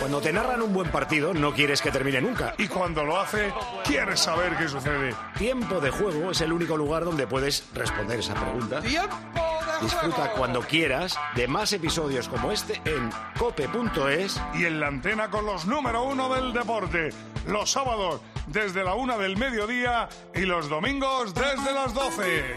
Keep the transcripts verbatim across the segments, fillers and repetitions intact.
Cuando te narran un buen partido, no quieres que termine nunca. Y cuando lo hace, quieres saber qué sucede. Tiempo de Juego es el único lugar donde puedes responder esa pregunta. ¡Tiempo de Disfruta juego! cuando quieras de más episodios como este en cope punto es. Y en la antena con los número uno del deporte. Los sábados desde la una del mediodía y los domingos desde las doce.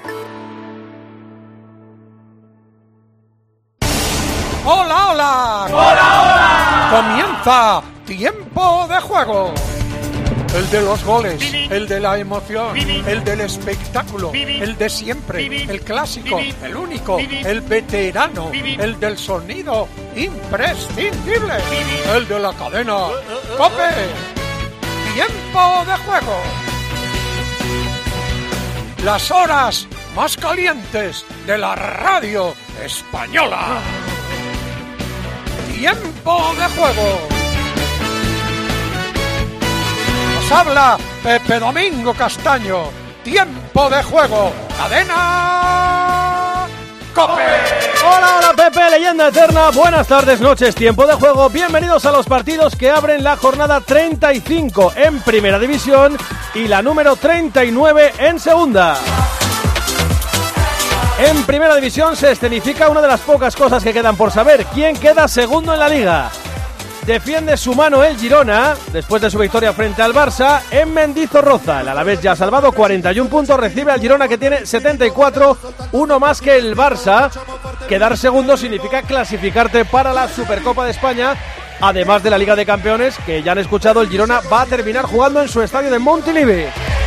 ¡Hola, hola! ¡Hola, hola! Comienza Tiempo de Juego. El de los goles, Vivi. el de la emoción, Vivi. el del espectáculo, Vivi. el de siempre, Vivi. el clásico, Vivi. el único, Vivi. el veterano, Vivi. el del sonido imprescindible, Vivi. el de la cadena COPE. Tiempo de Juego. Las horas más calientes de la radio española. Tiempo de Juego. Nos habla Pepe Domingo Castaño. Tiempo de Juego. Cadena COPE. Hola, hola Pepe, leyenda eterna, buenas tardes, noches, tiempo de juego, bienvenidos a los partidos que abren la jornada treinta y cinco en Primera División y la número treinta y nueve en Segunda. En Primera División se escenifica una de las pocas cosas que quedan por saber, quién queda segundo en la Liga. Defiende su mano el Girona, después de su victoria frente al Barça, en Mendizorroza. El Alavés ya ha salvado cuarenta y un puntos, recibe al Girona que tiene setenta y cuatro, uno más que el Barça. Quedar segundo significa clasificarte para la Supercopa de España, además de la Liga de Campeones, que ya han escuchado, el Girona va a terminar jugando en su estadio de Montilivi.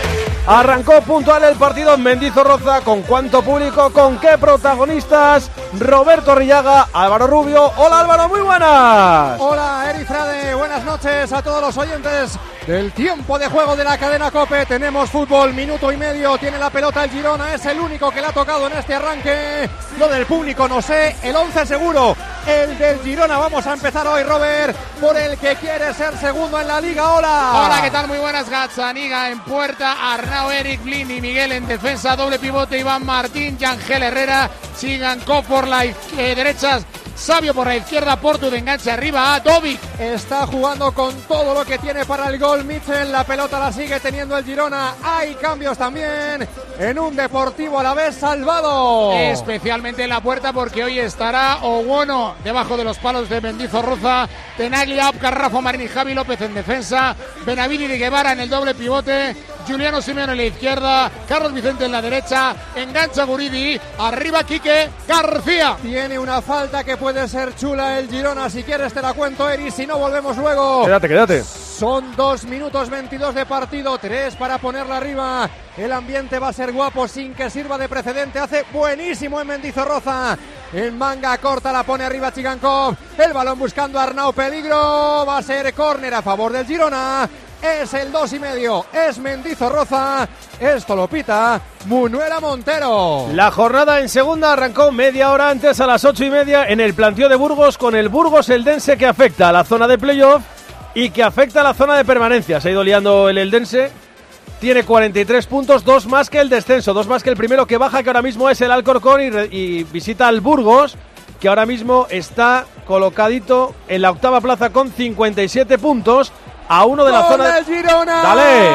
Arrancó puntual el partido en Mendizorroza. ¿Con cuánto público? ¿Con qué protagonistas? Roberto Rillaga, Álvaro Rubio. Hola Álvaro, muy buenas. Hola Eri Frade, buenas noches a todos los oyentes del Tiempo de Juego de la cadena COPE. Tenemos fútbol, minuto y medio, tiene la pelota el Girona, es el único que le ha tocado en este arranque. Lo del público no sé, el once seguro, el del Girona. Vamos a empezar hoy, Robert, por el que quiere ser segundo en la Liga. Hola. Hola, ¿qué tal? Muy buenas. Gazzaniga en puerta, Arnau, Eric, Blin y Miguel en defensa, doble pivote, Iván Martín, Yangel Herrera, Sigankov por la eh, derecha, Sabio por la izquierda, Portu de enganche arriba a Dovic. Está jugando con todo lo que tiene para el gol Mitchell, la pelota la sigue teniendo el Girona. Hay cambios también en un Deportivo Alavés salvado. Especialmente en la puerta porque hoy estará Owono debajo de los palos de Mendizorroza, Tenaglia, Apcar, Rafa Marín y Javi López en defensa, Benavidi de Guevara en el doble pivote, Juliano Simeone en la izquierda, Carlos Vicente en la derecha, engancha Guridi, arriba Quique García. Tiene una falta que puede ser chula el Girona, si quieres te la cuento, Eri, si no volvemos luego. Quédate, quédate. Son dos minutos veintidós de partido, tres para ponerla arriba. El ambiente va a ser guapo sin que sirva de precedente. Hace buenísimo en Mendizorroza. En manga corta la pone arriba Chigankov. El balón buscando a Arnau, peligro. Va a ser córner a favor del Girona. Es el dos y medio, es Mendizorroza. Esto lo pita Munuera Montero. La jornada en Segunda arrancó media hora antes, a las ocho y media, en el plantío de Burgos, con el Burgos Eldense que afecta a la zona de playoff y que afecta a la zona de permanencia. Se ha ido liando el Eldense. Tiene cuarenta y tres puntos, dos más que el descenso, dos más que el primero que baja, que ahora mismo es el Alcorcón, y, re- y visita al Burgos, que ahora mismo está colocadito en la octava plaza con cincuenta y siete puntos, a uno de la ¡Gol zona del Girona! ¡Dale!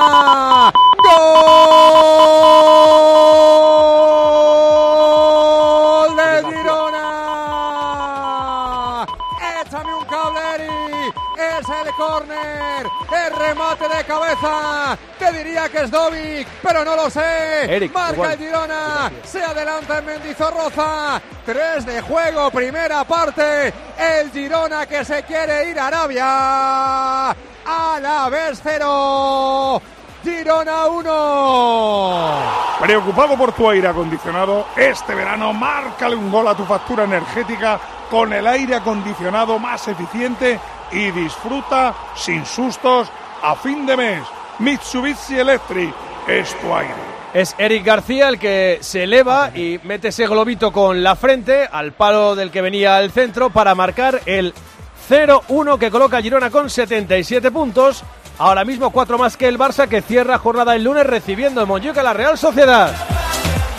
¡Gol del Girona! ¡Échame un cable, Eri! Es el córner, el remate de cabeza. Te diría que es Dovic, pero no lo sé. Eric, Marca igual. el Girona, se adelanta en Mendizorroza. Tres de juego, primera parte. El Girona que se quiere ir a Arabia. Alavés cero, Girona uno. Preocupado por tu aire acondicionado, este verano márcale un gol a tu factura energética con el aire acondicionado más eficiente y disfruta sin sustos a fin de mes. Mitsubishi Electric es tu aire. Es Eric García el que se eleva y mete ese globito con la frente al palo del que venía al centro para marcar el cero uno que coloca a Girona con setenta y siete puntos. Ahora mismo cuatro más que el Barça, que cierra jornada el lunes recibiendo en Montjuic a la Real Sociedad.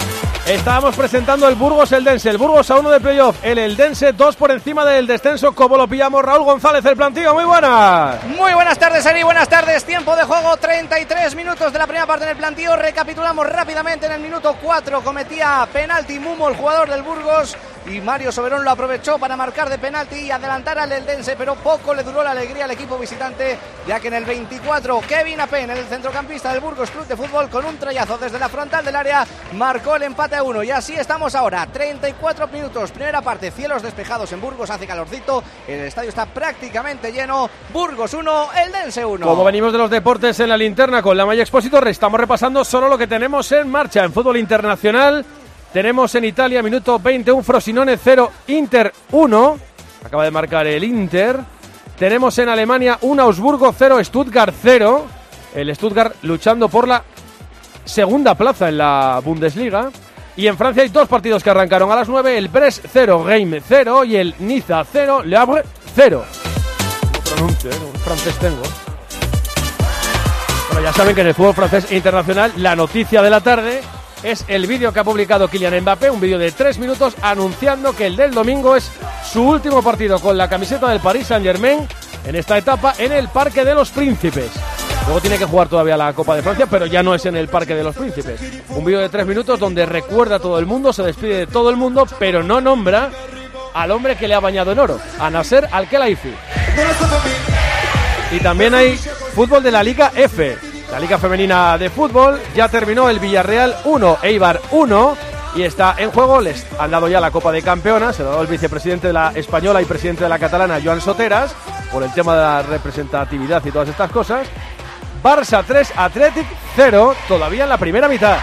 Estábamos presentando el Burgos-Eldense, el Burgos a uno de playoff, el Eldense dos por encima del descenso. ¿Cómo lo pillamos? Raúl González, el plantío, muy buenas. Muy buenas tardes, Eri, buenas tardes. Tiempo de juego, treinta y tres minutos de la primera parte en el plantío. Recapitulamos rápidamente. En el minuto cuatro cometía penalti Mumo, el jugador del Burgos, y Mario Soberón lo aprovechó para marcar de penalti y adelantar al Eldense, pero poco le duró la alegría al equipo visitante, ya que en el veinticuatro Kevin Apen, el centrocampista del Burgos Club de Fútbol, con un trayazo desde la frontal del área, marcó el empate a uno. Y así estamos ahora, treinta y cuatro minutos, primera parte, cielos despejados en Burgos, hace calorcito, el estadio está prácticamente lleno. Burgos uno, Eldense uno. Como venimos de los deportes en la linterna con la Maya Expositor, estamos repasando solo lo que tenemos en marcha en fútbol internacional. Tenemos en Italia, minuto veintiuno, Frosinone cero, Inter uno, acaba de marcar el Inter. Tenemos en Alemania un Augsburgo cero, Stuttgart cero, el Stuttgart luchando por la segunda plaza en la Bundesliga. Y en Francia hay dos partidos que arrancaron a las nueve, el Brest cero, Reims cero y el Niza cero, Le Havre cero. No pronuncio, ¿eh? No, francés tengo. Bueno, ya saben que en el fútbol francés internacional la noticia de la tarde es el vídeo que ha publicado Kylian Mbappé, un vídeo de tres minutos anunciando que el del domingo es su último partido con la camiseta del Paris Saint-Germain en esta etapa en el Parque de los Príncipes. Luego tiene que jugar todavía la Copa de Francia, pero ya no es en el Parque de los Príncipes. Un vídeo de tres minutos donde recuerda a todo el mundo, se despide de todo el mundo, pero no nombra al hombre que le ha bañado en oro, a Nasser Al-Khelaifi. Y también hay fútbol de la Liga F. La Liga Femenina de Fútbol ya terminó, el Villarreal uno, Eibar uno, y está en juego. Les han dado ya la Copa de Campeonas, se lo ha dado el vicepresidente de la Española y presidente de la Catalana, Joan Soteras, por el tema de la representatividad y todas estas cosas. Barça tres, Athletic cero, todavía en la primera mitad.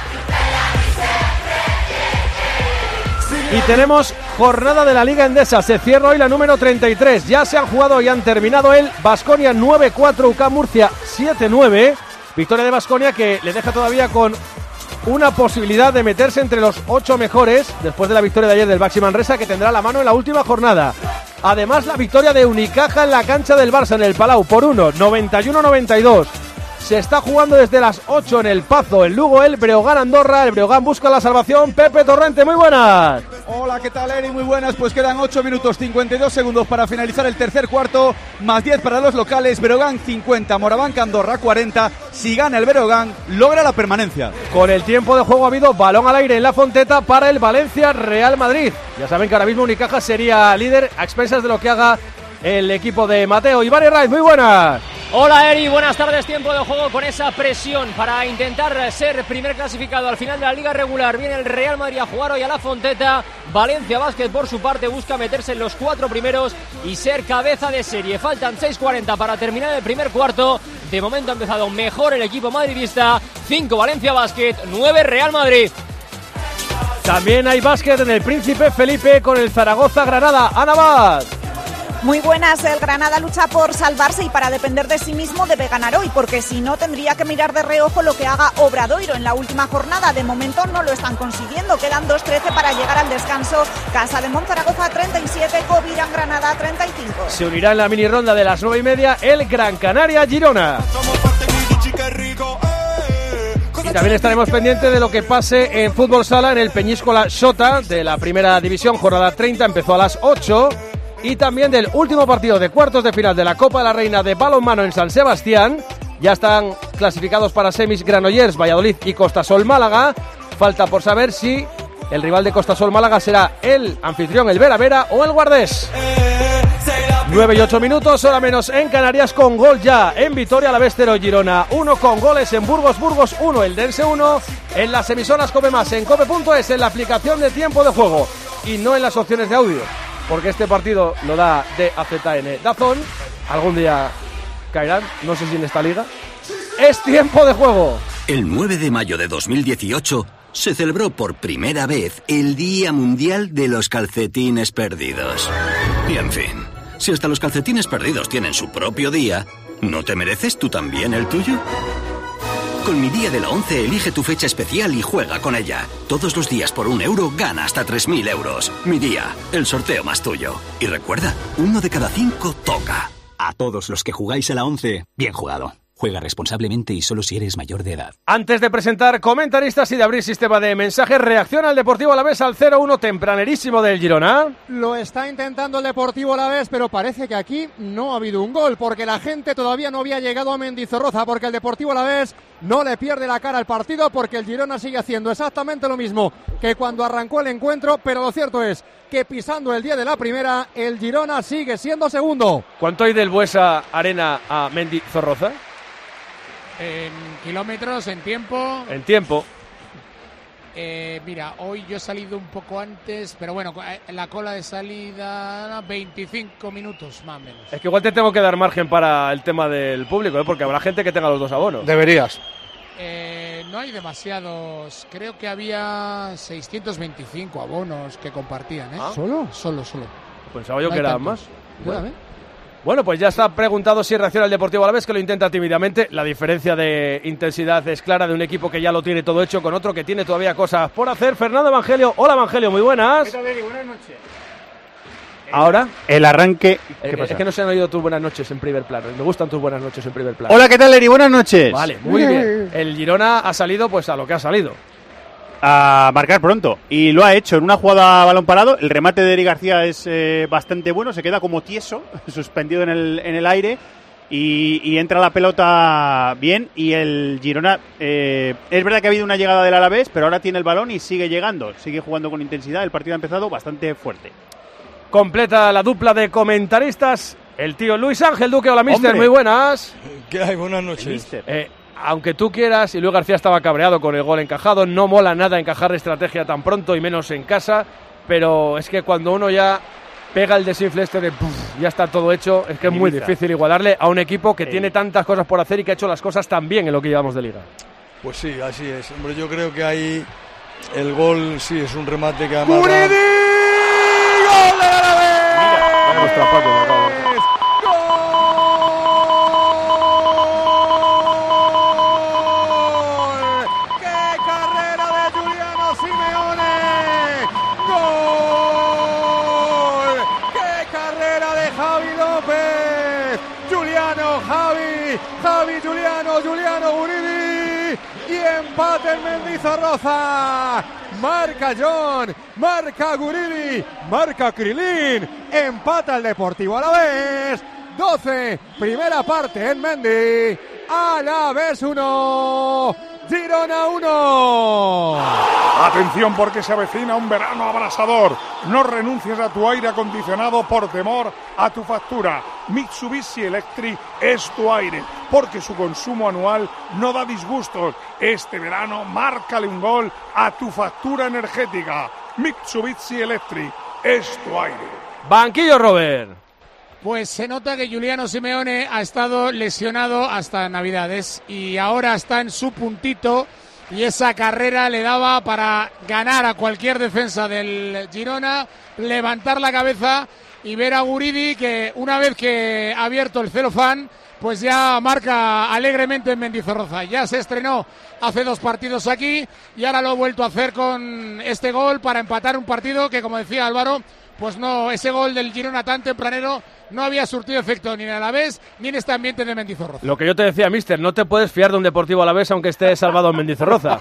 Y tenemos jornada de la Liga Endesa, se cierra hoy la número treinta y tres, ya se han jugado y han terminado el Baskonia nueve cuatro, U C A M Murcia siete nueve. Victoria de Baskonia que le deja todavía con una posibilidad de meterse entre los ocho mejores después de la victoria de ayer del Baxi Manresa, que tendrá la mano en la última jornada. Además, la victoria de Unicaja en la cancha del Barça en el Palau por uno, noventa y uno noventa y dos. Se está jugando desde las ocho en el Pazo, en Lugo, el Breogán Andorra. El Breogán busca la salvación. Pepe Torrente, muy buenas. Hola, ¿qué tal, Eri? Muy buenas. Pues quedan ocho minutos cincuenta y dos segundos para finalizar el tercer cuarto, más diez para los locales. Breogán cincuenta, Morabanca Andorra cuarenta. Si gana el Breogán, logra la permanencia. Con el tiempo de juego ha habido balón al aire en la Fonteta para el Valencia Real Madrid. Ya saben que ahora mismo Unicaja sería líder a expensas de lo que haga el equipo de Mateo. Iván Herraiz, muy buenas. Hola, Eri, buenas tardes. Tiempo de juego con esa presión para intentar ser primer clasificado al final de la liga regular. Viene el Real Madrid a jugar hoy a la Fonteta. Valencia Basket, por su parte, busca meterse en los cuatro primeros y ser cabeza de serie. Faltan seis cuarenta para terminar el primer cuarto. De momento ha empezado mejor el equipo madridista. cinco Valencia Basket, nueve Real Madrid. También hay básquet en el Príncipe Felipe con el Zaragoza Granada. Ana Bad. Muy buenas, el Granada lucha por salvarse y para depender de sí mismo debe ganar hoy, porque si no tendría que mirar de reojo lo que haga Obradoiro en la última jornada. De momento no lo están consiguiendo, quedan dos trece para llegar al descanso. Casa de Monzaragoza treinta y siete, Covirán Granada treinta y cinco. Se unirá en la mini ronda de las nueve y media el Gran Canaria Girona. Y también estaremos pendientes de lo que pase en fútbol sala en el Peñíscola Xota de la primera división, jornada treinta, empezó a las ocho. Y también del último partido de cuartos de final de la Copa de la Reina de balonmano en San Sebastián. Ya están clasificados para semis Granollers, Valladolid y Costasol Málaga. Falta por saber si el rival de Costasol Málaga será el anfitrión, el Vera Vera, o el Guardés. nueve y ocho minutos, hora menos en Canarias, con gol ya en Vitoria Alavés cero, Girona uno, con goles en Burgos, Burgos uno, Eldense uno, en las emisoras Cope Más, en cope punto es, en la aplicación de tiempo de juego y no en las opciones de audio, porque este partido lo da D A Z N Dazón. Algún día caerán, no sé si en esta liga. Es tiempo de juego. El nueve de mayo de dos mil dieciocho se celebró por primera vez el Día Mundial de los Calcetines Perdidos. Y en fin, si hasta los calcetines perdidos tienen su propio día, ¿no te mereces tú también el tuyo? Con Mi Día de la Once elige tu fecha especial y juega con ella. Todos los días por un euro gana hasta tres mil euros. Mi Día, el sorteo más tuyo. Y recuerda, uno de cada cinco toca. A todos los que jugáis a la Once, bien jugado. Juega responsablemente y solo si eres mayor de edad. Antes de presentar comentaristas y de abrir sistema de mensajes, reacciona el Deportivo Alavés al cero uno tempranerísimo del Girona. Lo está intentando el Deportivo Alavés, pero parece que aquí no ha habido un gol, porque la gente todavía no había llegado a Mendizorroza, porque el Deportivo Alavés no le pierde la cara al partido, porque el Girona sigue haciendo exactamente lo mismo que cuando arrancó el encuentro, pero lo cierto es que pisando el día de la primera, el Girona sigue siendo segundo. ¿Cuánto hay del Buesa Arena a Mendizorroza? En kilómetros, en tiempo. En tiempo. Eh, mira, hoy yo he salido un poco antes, pero bueno, la cola de salida veinticinco minutos más o menos. Es que igual te tengo que dar margen para el tema del público, ¿eh? Porque habrá gente que tenga los dos abonos. Deberías. Eh, no hay demasiados, creo que había seiscientos veinticinco abonos que compartían, ¿eh? ¿Ah? ¿Solo? Solo, solo. Pensaba yo no que eran tantos. más. Bueno. Bueno. Bueno, pues ya está preguntado si reacciona el Deportivo Alavés, que lo intenta tímidamente. La diferencia de intensidad es clara de un equipo que ya lo tiene todo hecho con otro que tiene todavía cosas por hacer. Fernando Evangelio. Hola, Evangelio, muy buenas. ¿Qué tal, Eri? Buenas noches. Ahora. El arranque... ¿Qué ¿Qué pasa? Es que no se han oído tus buenas noches en primer plano. Me gustan tus buenas noches en primer plano. Hola, ¿qué tal, Eri? Buenas noches. Vale, muy bien. El Girona ha salido pues a lo que ha salido. A marcar pronto. Y lo ha hecho en una jugada a balón parado. El remate de Eri García es eh, bastante bueno. Se queda como tieso, suspendido en el, en el aire. Y, y entra la pelota bien. Y el Girona... Eh, es verdad que ha habido una llegada del Alavés, pero ahora tiene el balón y sigue llegando. Sigue jugando con intensidad. El partido ha empezado bastante fuerte. Completa la dupla de comentaristas. El tío Luis Ángel Duque. Hola, mister. Hombre. Muy buenas. ¿Qué hay? Buenas noches. Eh, aunque tú quieras, y Luis García estaba cabreado con el gol encajado, no mola nada encajar estrategia tan pronto y menos en casa, pero es que cuando uno ya pega el desinfle este de puf, ya está todo hecho, es que es muy difícil igualarle a un equipo que Sí. tiene tantas cosas por hacer y que ha hecho las cosas tan bien en lo que llevamos de liga. Pues sí, así es. Hombre, yo creo que ahí el gol sí es un remate que además... ¡Guridi! ¡Gol del Alavés! Vamos, Trapaco, me acabo de- ¡Gol! ¡Qué carrera de Giuliano Simeone! ¡Gol! ¡Qué carrera de Javi López! Giuliano, Javi, Javi, Giuliano, Giuliano, Guridi y empate en Mendizorroza. Marca John, marca Guridi, marca Krilin, empata el Deportivo Alavés. doce, primera parte en Mendy. Alavés uno, Girona uno. Atención porque se avecina un verano abrasador. No renuncies a tu aire acondicionado por temor a tu factura. Mitsubishi Electric es tu aire, porque su consumo anual no da disgustos. Este verano márcale un gol a tu factura energética. Mitsubishi Electric es tu aire. Banquillo, Robert. Pues se nota que Giuliano Simeone ha estado lesionado hasta Navidades y ahora está en su puntito y esa carrera le daba para ganar a cualquier defensa del Girona, levantar la cabeza y ver a Guridi que una vez que ha abierto el celofán pues ya marca alegremente en Mendizorroza. Ya se estrenó hace dos partidos aquí y ahora lo ha vuelto a hacer con este gol para empatar un partido que, como decía Álvaro, pues no, ese gol del Girona tan tempranero no había surtido efecto ni en Alavés ni en este ambiente de Mendizorroza. Lo que yo te decía, mister, no te puedes fiar de un Deportivo Alavés aunque esté salvado en Mendizorroza.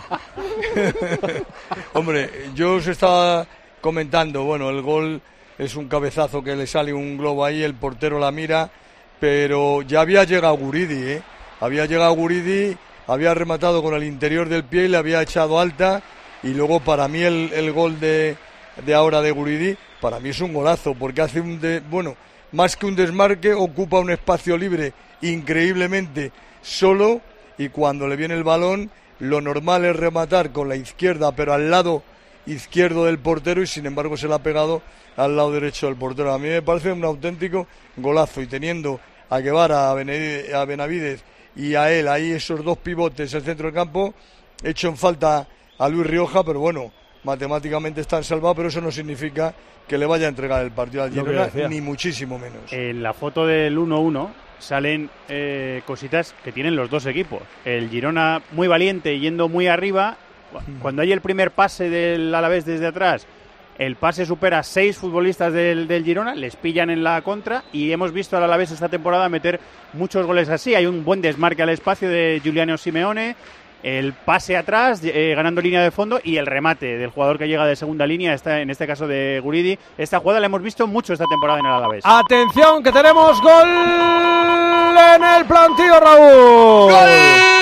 Hombre, yo os estaba comentando, bueno, el gol es un cabezazo que le sale un globo ahí, el portero la mira, pero ya había llegado Guridi, ¿eh? Había llegado Guridi, había rematado con el interior del pie y le había echado alta, y luego para mí el, el gol de, de ahora de Guridi, para mí es un golazo, porque hace un, de, bueno, más que un desmarque, ocupa un espacio libre increíblemente solo, y cuando le viene el balón, lo normal es rematar con la izquierda, pero al lado izquierdo del portero, y sin embargo se le ha pegado al lado derecho del portero. A mí me parece un auténtico golazo, y teniendo a Guevara, a Benavidez, a Benavidez y a él ahí, esos dos pivotes en el centro del campo, hecho en falta a Luis Rioja, pero bueno, matemáticamente están salvados, pero eso no significa que le vaya a entregar el partido al Girona, ni muchísimo menos. En la foto del uno uno salen eh, cositas que tienen los dos equipos. El Girona muy valiente, yendo muy arriba. Cuando hay el primer pase del Alavés desde atrás, el pase supera a seis futbolistas del, del Girona, les pillan en la contra y hemos visto al Alavés esta temporada meter muchos goles así. Hay un buen desmarque al espacio de Giuliano Simeone, el pase atrás, eh, ganando línea de fondo, y el remate del jugador que llega de segunda línea, está, en este caso de Guridi. Esta jugada la hemos visto mucho esta temporada en el Alavés. Atención, que tenemos gol en el plantío, Raúl. ¡Gol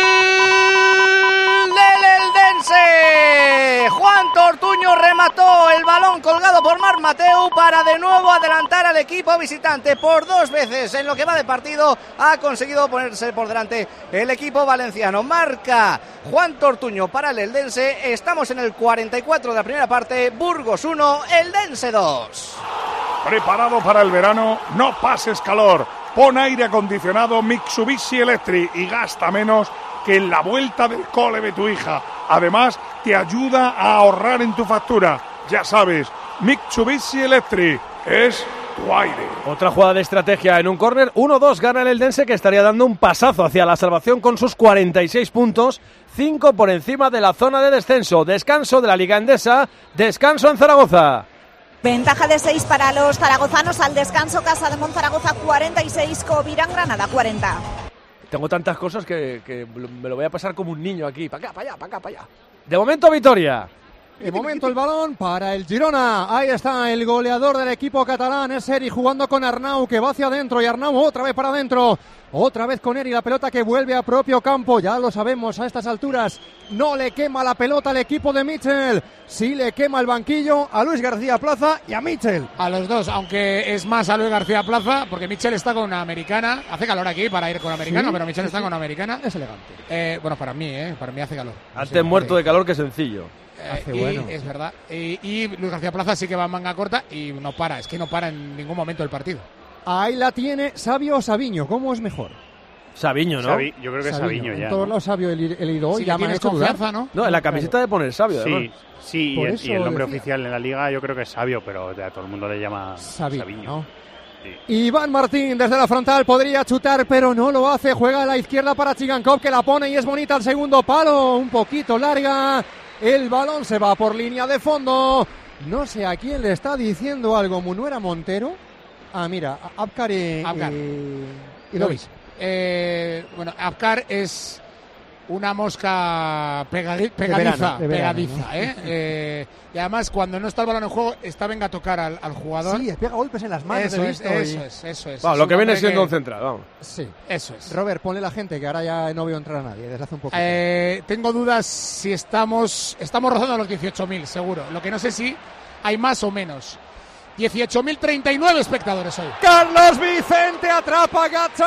del Eldense! Juan Tortuño remató el balón colgado por Marc Mateu para de nuevo adelantar al equipo visitante. Por dos veces en lo que va de partido ha conseguido ponerse por delante el equipo valenciano. Marca Juan Tortuño para el Eldense. Estamos en el cuarenta y cuatro de la primera parte. Burgos uno, Eldense dos. Preparado para el verano, no pases calor. Pon aire acondicionado Mitsubishi Electric y gasta menos que en la vuelta del cole de tu hija. Además, te ayuda a ahorrar en tu factura. Ya sabes, Mitsubishi Electric es tu aire. Otra jugada de estrategia en un córner. uno dos gana el Eldense, que estaría dando un pasazo hacia la salvación con sus cuarenta y seis puntos, cinco por encima de la zona de descenso. Descanso de la Liga Endesa, descanso en Zaragoza. Ventaja de seis para los zaragozanos al descanso. Casa de Monzaragoza cuarenta y seis, Covirán Granada cuarenta. Tengo tantas cosas que, que me lo voy a pasar como un niño aquí. Para acá, para allá, para acá, para allá. De momento, victoria. De momento el balón para el Girona. Ahí está el goleador del equipo catalán, es Eri, jugando con Arnau, que va hacia adentro, y Arnau otra vez para adentro. Otra vez con Eri, la pelota que vuelve a propio campo. Ya lo sabemos a estas alturas. No le quema la pelota al equipo de Mitchell. Sí le quema el banquillo a Luis García Plaza y a Mitchell. A los dos, aunque es más a Luis García Plaza, porque Mitchell está con una americana. Hace calor aquí para ir con americano, ¿sí? Pero Mitchell sí, está sí. con una americana. Es elegante. Eh, bueno, para mí, ¿eh? Para mí hace calor. Antes sí, muerto de calor que sencillo. Eh, Hace y, bueno. Es verdad. Y, y Luis García Plaza sí que va en manga corta y no para. Es que no para en ningún momento del partido. Ahí la tiene Sabio o Sabiño. ¿Cómo es mejor? Sabiño, ¿no? Sabi, yo creo que es Sabiño ya. En todos lados Sabio he leído hoy. Sí, ya me han hecho confianza, ¿no? No, en la camiseta de poner Sabio, sí, además. Sí, y el, y el nombre decía. Oficial en la liga yo creo que es Sabio, pero a todo el mundo le llama Sabi, Sabiño. ¿no? Sí. Iván Martín desde la frontal podría chutar, pero no lo hace. Juega a la izquierda para Chigankov, que la pone y es bonita al segundo palo. Un poquito larga. El balón se va por línea de fondo. No sé a quién le está diciendo algo. ¿Munuera Montero? Ah, mira, Abkar y, Abkar. y, y Lovis. Eh, bueno, Abkar es una mosca pegadi- pegadiza, de verano, de verano, pegadiza, ¿no? ¿eh? eh, y además cuando no está el balón en juego está venga a tocar al, al jugador. Sí, pega golpes en las manos. Eso, he es, visto, eso y... es, eso es. Bueno, es lo que viene siendo que... un central, vamos. Sí, eso es. Robert, ponle la gente, que ahora ya no veo entrar a nadie desde hace un poquito. Eh, tengo dudas si estamos estamos rozando los dieciocho mil, seguro. Lo que no sé si hay más o menos. dieciocho mil treinta y nueve espectadores hoy. Carlos Vicente atrapa a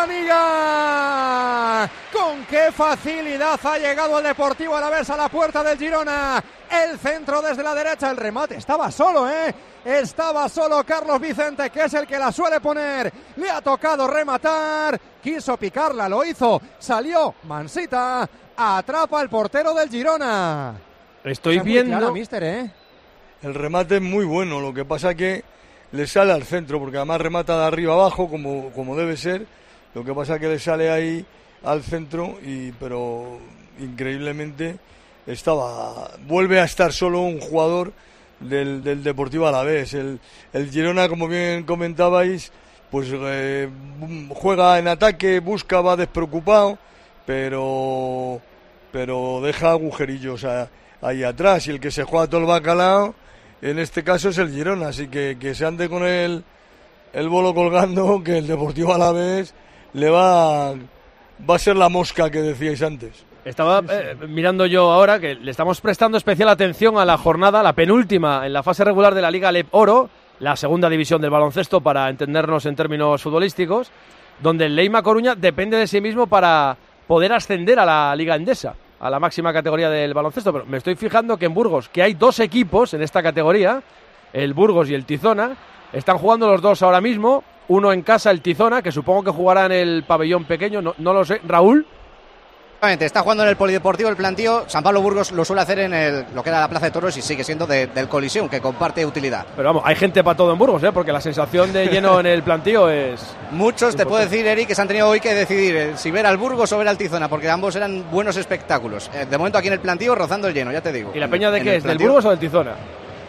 Gazzaniga. Con qué facilidad ha llegado el Deportivo Alavés a la puerta del Girona. El centro desde la derecha, el remate. Estaba solo, ¿eh? Estaba solo Carlos Vicente, que es el que la suele poner. Le ha tocado rematar. Quiso picarla, lo hizo. Salió Mansita. Atrapa el portero del Girona. Estoy Está viendo... muy clara, mister, ¿eh? El remate es muy bueno, lo que pasa que le sale al centro, porque además remata de arriba abajo, como, como debe ser. Lo que pasa que le sale ahí al centro, y pero increíblemente estaba vuelve a estar solo un jugador del, del Deportivo Alavés. El, el Girona, como bien comentabais, pues eh, juega en ataque, busca, va despreocupado, pero, pero deja agujerillos a, ahí atrás, y el que se juega todo el bacalao en este caso es el Girona, así que que se ande con el, el bolo colgando, que el Deportivo Alavés le va, va a ser la mosca que decíais antes. Estaba eh, mirando yo ahora que le estamos prestando especial atención a la jornada, la penúltima en la fase regular de la Liga Lep Oro, la segunda división del baloncesto para entendernos en términos futbolísticos, donde el Leima Coruña depende de sí mismo para poder ascender a la Liga Endesa, a la máxima categoría del baloncesto. Pero me estoy fijando que en Burgos, que hay dos equipos en esta categoría, el Burgos y el Tizona, están jugando los dos ahora mismo, uno en casa, el Tizona, que supongo que jugará en el pabellón pequeño, no, no lo sé. Raúl. Está jugando en el Polideportivo el plantío. San Pablo Burgos lo suele hacer en el, lo que era la Plaza de Toros, y sigue siendo de, del Colisión, que comparte utilidad. Pero vamos, hay gente para todo en Burgos, ¿eh? Porque la sensación de lleno en el plantío es... Muchos, te puedo decir, Eric, que se han tenido hoy que decidir eh, si ver al Burgos o ver al Tizona, porque ambos eran buenos espectáculos. Eh, de momento aquí en el plantío rozando el lleno, ya te digo. ¿Y la peña de en qué es? ¿Del Burgos o del Tizona?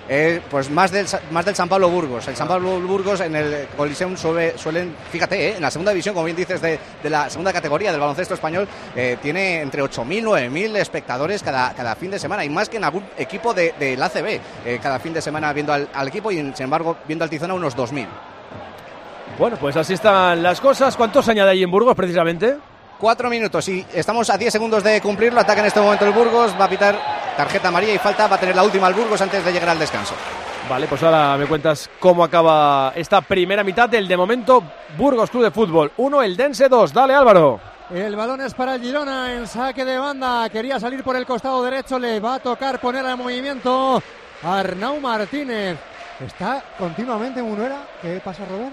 eh, pues más del, más del San Pablo Burgos. El San Pablo Burgos en el Coliseum suele, suelen, fíjate, eh, en la segunda división, como bien dices, de, de la segunda categoría del baloncesto español, eh, tiene entre ocho mil, nueve mil espectadores cada, cada fin de semana, y más que en algún equipo de, de la A C B, eh, cada fin de semana viendo al, al equipo, y sin embargo viendo al Tizona unos dos mil. Bueno, pues así están las cosas. ¿Cuántos añade ahí en Burgos precisamente? Cuatro minutos y estamos a diez segundos de cumplirlo. Ataca en este momento el Burgos, va a pitar tarjeta amarilla y falta, va a tener la última el Burgos antes de llegar al descanso. Vale, pues ahora me cuentas cómo acaba esta primera mitad del, de momento, Burgos Club de Fútbol uno, Eldense dos. Dale, Álvaro. El balón es para el Girona en saque de banda. Quería salir por el costado derecho, le va a tocar poner en movimiento Arnau Martínez. Está continuamente Munuera. ¿Qué pasa, Robert?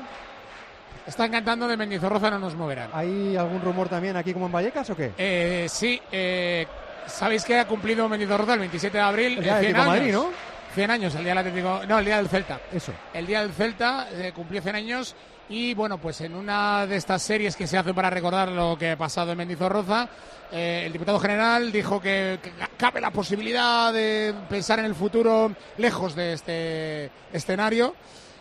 Están cantando de Mendizorroza no nos moverán. ¿Hay algún rumor también aquí como en Vallecas o qué? Eh, sí, eh, sabéis que ha cumplido Mendizorroza el veintisiete de abril. El día eh, del Atlético Madrid, ¿no? cien años, el día del Atlético, no, el día del Celta. Eso. El día del Celta eh, cumplió cien años y bueno, pues en una de estas series que se hacen para recordar lo que ha pasado en Mendizorroza, eh, el diputado general dijo que, que cabe la posibilidad de pensar en el futuro lejos de este escenario.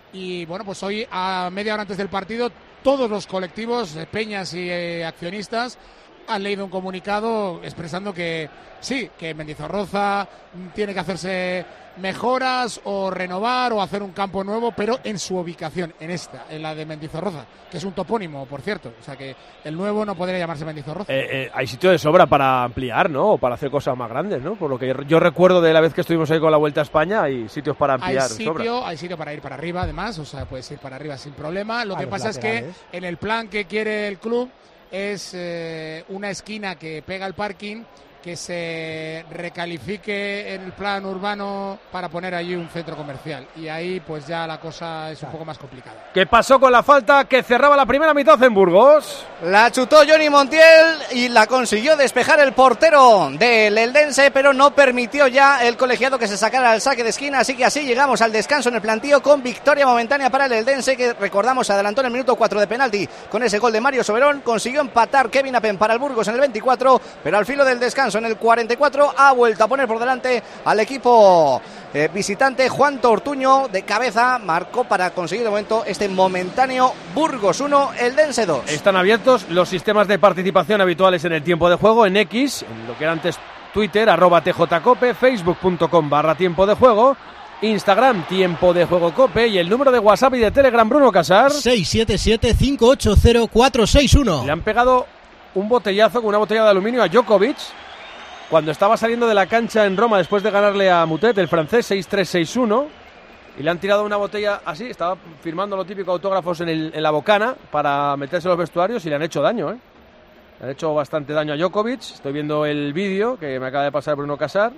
Y bueno, pues hoy, a media hora antes del partido, todos los colectivos, eh, peñas y eh, accionistas, han leído un comunicado expresando que sí, que Mendizorroza tiene que hacerse mejoras o renovar o hacer un campo nuevo, pero en su ubicación, en esta, en la de Mendizorroza, que es un topónimo, por cierto. O sea que el nuevo no podría llamarse Mendizorroza. Eh, eh, hay sitio de sobra para ampliar, ¿no? O para hacer cosas más grandes, ¿no? Por lo que yo recuerdo de la vez que estuvimos ahí con la Vuelta a España, hay sitios para ampliar. Hay sitio, sobra. hay sitio para ir para arriba, además, o sea, puedes ir para arriba sin problema. Lo A que los pasa laterales. es que en el plan que quiere el club es eh, una esquina que pega al parking, que se recalifique en el plan urbano para poner allí un centro comercial. Y ahí pues ya la cosa es un poco más complicada. ¿Qué pasó con la falta que cerraba la primera mitad en Burgos? La chutó Johnny Montiel y la consiguió despejar el portero del Eldense, pero no permitió ya el colegiado que se sacara al saque de esquina, así que así llegamos al descanso en el plantío con victoria momentánea para el Eldense, que recordamos se adelantó en el minuto cuatro de penalti con ese gol de Mario Soberón. Consiguió empatar Kevin Apen para el Burgos en el veinticuatro, pero al filo del descanso en el cuarenta y cuatro ha vuelto a poner por delante al equipo eh, visitante. Juan Tortuño de cabeza marcó para conseguir de momento este momentáneo Burgos uno, Eldense dos. Están abiertos los sistemas de participación habituales en el tiempo de juego en X, en lo que era antes Twitter, arroba tjcope, facebook.com barra tiempo de juego, Instagram, tiempo de juego cope, y el número de WhatsApp y de Telegram, Bruno Casar. seis siete siete, cinco ocho cero, cuatro seis uno. Le han pegado un botellazo con una botella de aluminio a Djokovic cuando estaba saliendo de la cancha en Roma después de ganarle a Mutet, el francés, seis tres seis uno, y le han tirado una botella así, estaba firmando lo típico autógrafos en, el, en la bocana para meterse en los vestuarios, y le han hecho daño, ¿eh? Le han hecho bastante daño a Djokovic. Estoy viendo el vídeo que me acaba de pasar Bruno Casar,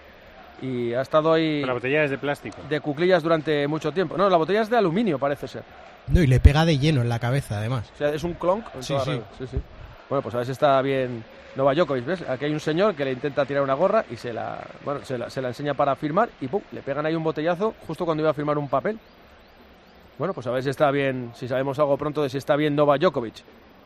y ha estado ahí... Pero la botella es de plástico. De cuclillas durante mucho tiempo. No, la botella es de aluminio, parece ser. No, y le pega de lleno en la cabeza, además. O sea, es un clonk. Sí, sí. sí, sí. Bueno, pues a ver si está bien Novak Djokovic, ¿ves? Aquí hay un señor que le intenta tirar una gorra y se la, bueno, se la, se la enseña para firmar y ¡pum! Le pegan ahí un botellazo justo cuando iba a firmar un papel. Bueno, pues a ver si está bien, si sabemos algo pronto de si está bien Novak Djokovic.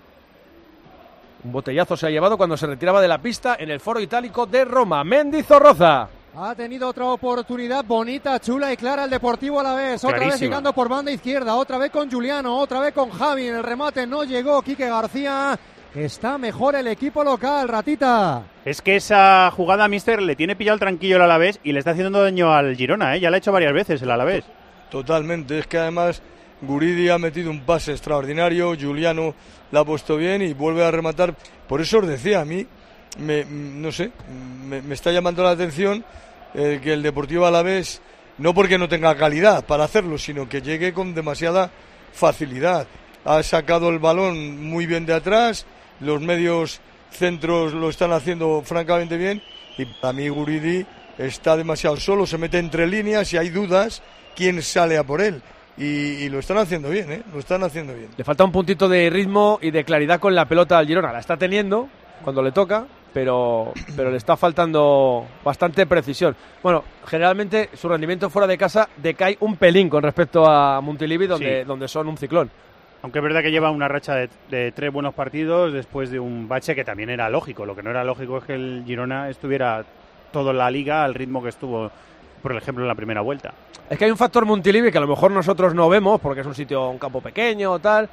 Un botellazo se ha llevado cuando se retiraba de la pista en el Foro Itálico de Roma. Mendizorroza. Ha tenido otra oportunidad bonita, chula y clara el Deportivo Alavés. Otra Clarísima. vez llegando por banda izquierda, otra vez con Juliano, otra vez con Javi. En el remate no llegó Quique García. Está mejor el equipo local, Ratita. Es que esa jugada, mister, le tiene pillado el tranquillo al Alavés y le está haciendo daño al Girona, ¿eh? Ya la ha hecho varias veces el Alavés. Totalmente, es que además Guridi ha metido un pase extraordinario, Juliano la ha puesto bien y vuelve a rematar. Por eso os decía, a mí, me, no sé, me, me está llamando la atención eh, que el Deportivo Alavés, no porque no tenga calidad para hacerlo, sino que llegue con demasiada facilidad. Ha sacado el balón muy bien de atrás, los medios centros lo están haciendo francamente bien, y para mí Guridi está demasiado solo, se mete entre líneas y hay dudas quién sale a por él. Y, y lo están haciendo bien, ¿eh? Lo están haciendo bien. Le falta un puntito de ritmo y de claridad con la pelota al Girona. La está teniendo cuando le toca, pero, pero le está faltando bastante precisión. Bueno, generalmente su rendimiento fuera de casa decae un pelín con respecto a Montilivi, donde, Sí. donde son un ciclón. Aunque es verdad que lleva una racha de, de tres buenos partidos después de un bache que también era lógico. Lo que no era lógico es que el Girona estuviera toda la liga al ritmo que estuvo por ejemplo en la primera vuelta. Es que hay un factor Montilivi que a lo mejor nosotros no vemos, porque es un sitio, un campo pequeño o tal,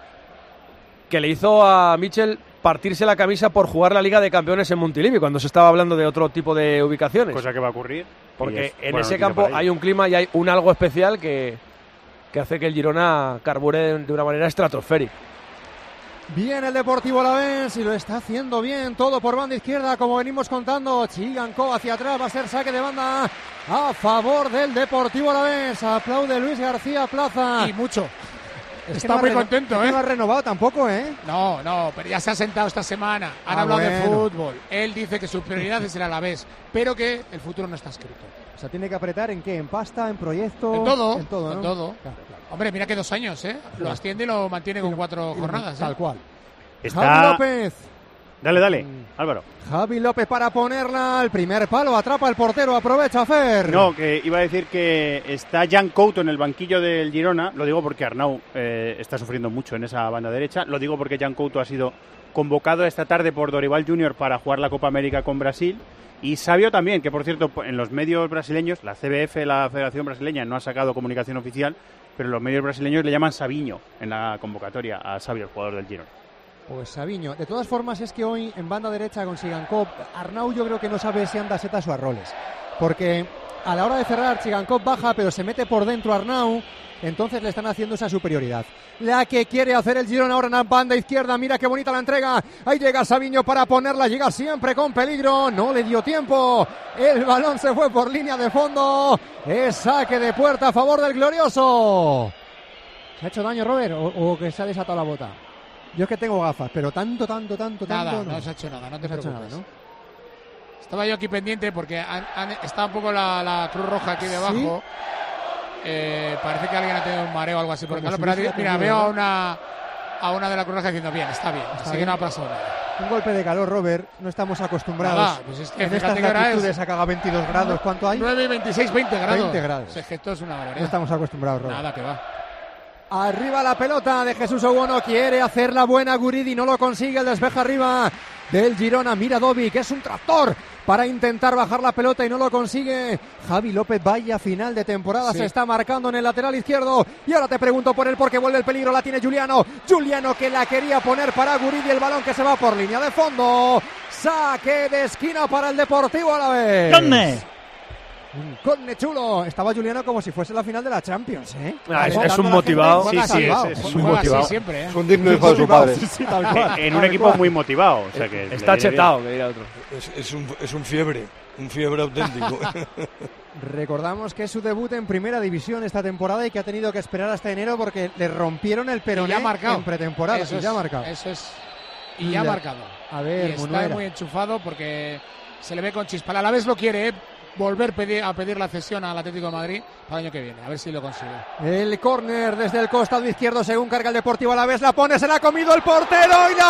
que le hizo a Michel partirse la camisa por jugar la Liga de Campeones en Montilivi, cuando se estaba hablando de otro tipo de ubicaciones. Cosa que va a ocurrir. Porque en ese campo hay un clima y hay un algo especial que, que hace que el Girona carbure de, de una manera estratosférica. Bien el Deportivo Alavés y lo está haciendo bien, todo por banda izquierda, como venimos contando. Chigankov hacia atrás, va a ser saque de banda a favor del Deportivo Alavés. Aplaude Luis García Plaza. Y mucho. Es Está que no muy reno- contento, es que ¿eh? no ha renovado tampoco, ¿eh? No, no, pero ya se ha sentado esta semana. Han Ah, hablado de bueno. fútbol. Él dice que su prioridad es el Alavés, pero que el futuro no está escrito. O sea, tiene que apretar en qué, en pasta, en proyecto, En todo, en todo, en ¿no? todo. Claro, claro. Hombre, mira que dos años, ¿eh? Lo asciende y lo mantiene con cuatro Y lo- jornadas. ¿eh? Tal cual. Está... Javi López. Dale, dale, Álvaro. Javi López para ponerla al primer palo, atrapa el portero, aprovecha Fer. No, que iba a decir que está Jan Couto en el banquillo del Girona. Lo digo porque Arnau eh, está sufriendo mucho en esa banda derecha. Lo digo porque Jan Couto ha sido convocado esta tarde por Dorival junior para jugar la Copa América con Brasil. Y Sabio también, que por cierto, en los medios brasileños, la C B F, la Federación Brasileña, no ha sacado comunicación oficial, pero los medios brasileños le llaman Sabiño en la convocatoria a Sabio, el jugador del Girona. Pues Sabiño. De todas formas, es que hoy en banda derecha con Chigankov, Arnau yo creo que no sabe si anda setas o a roles. Porque a la hora de cerrar, Chigankov baja, pero se mete por dentro Arnau. Entonces le están haciendo esa superioridad. La que quiere hacer el Girona ahora en la banda izquierda. Mira qué bonita la entrega. Ahí llega Sabiño para ponerla. Llega siempre con peligro. No le dio tiempo. El balón se fue por línea de fondo. Es saque de puerta a favor del glorioso. ¿Se ha hecho daño, Robert? ¿O, o que se ha desatado la bota? Yo es que tengo gafas, pero tanto, tanto, tanto, Nada, tanto. no se ha hecho nada, no te se ha hecho preocupes. nada, ¿no? Estaba yo aquí pendiente porque han- han- está un poco la, la Cruz Roja aquí debajo. Eh, parece que alguien ha tenido un mareo o algo así por el Como calor, si pero hubiese mira, tenido, veo a ¿no? una, a una de la Cruz Roja diciendo bien, está bien, Está así bien. que no ha pasado nada. Un golpe de calor, Robert. No estamos acostumbrados. Nada, pues es que en fíjate estas qué hora es. latitudes a que haga veintidós grados. ¿Cuánto hay? nueve y veintiséis, veinte grados. veinte grados. Es que esto es una barbaridad. No estamos acostumbrados, Robert. Nada, que va. Arriba la pelota de Jesús Oguono, quiere hacer la buena Guridi, no lo consigue, el despeja arriba del Girona, mira Dovi, que es un tractor para intentar bajar la pelota y no lo consigue. Javi López, vaya final de temporada, Sí. se está marcando en el lateral izquierdo y ahora te pregunto por él porque vuelve el peligro, la tiene Juliano, Juliano que la quería poner para Guridi, el balón que se va por línea de fondo, saque de esquina para el Deportivo Alavés. ¡Conne! Un corne chulo. Estaba Juliano como si fuese la final de la Champions, ¿eh? Ah, es- Dando es un a la motivado. gente, Sí, sí, salvado. es- es Juega un así motivado. siempre, ¿eh? Es un digno hijo de su padre. Sí, sí, tal cual. En un Tal equipo cual. muy motivado. O sea que Está le viene chetado, que dirá otro. Es, es un, es un fiebre, un fiebre auténtico. Recordamos que es su debut en Primera División esta temporada y que ha tenido que esperar hasta enero porque le rompieron el Y peroné ya ha marcado. en pretemporada. Eso y ya ha es, marcado. Eso es. Y ya ha Ya. marcado. A ver, y está Munuera. muy enchufado porque se le ve con chispa. A la vez lo quiere, ¿eh? Volver pedir, a pedir la cesión al Atlético de Madrid para el año que viene. A ver si lo consigue. El córner desde el costado izquierdo según carga el Deportivo Alavés. La pone, se la ha comido el portero y la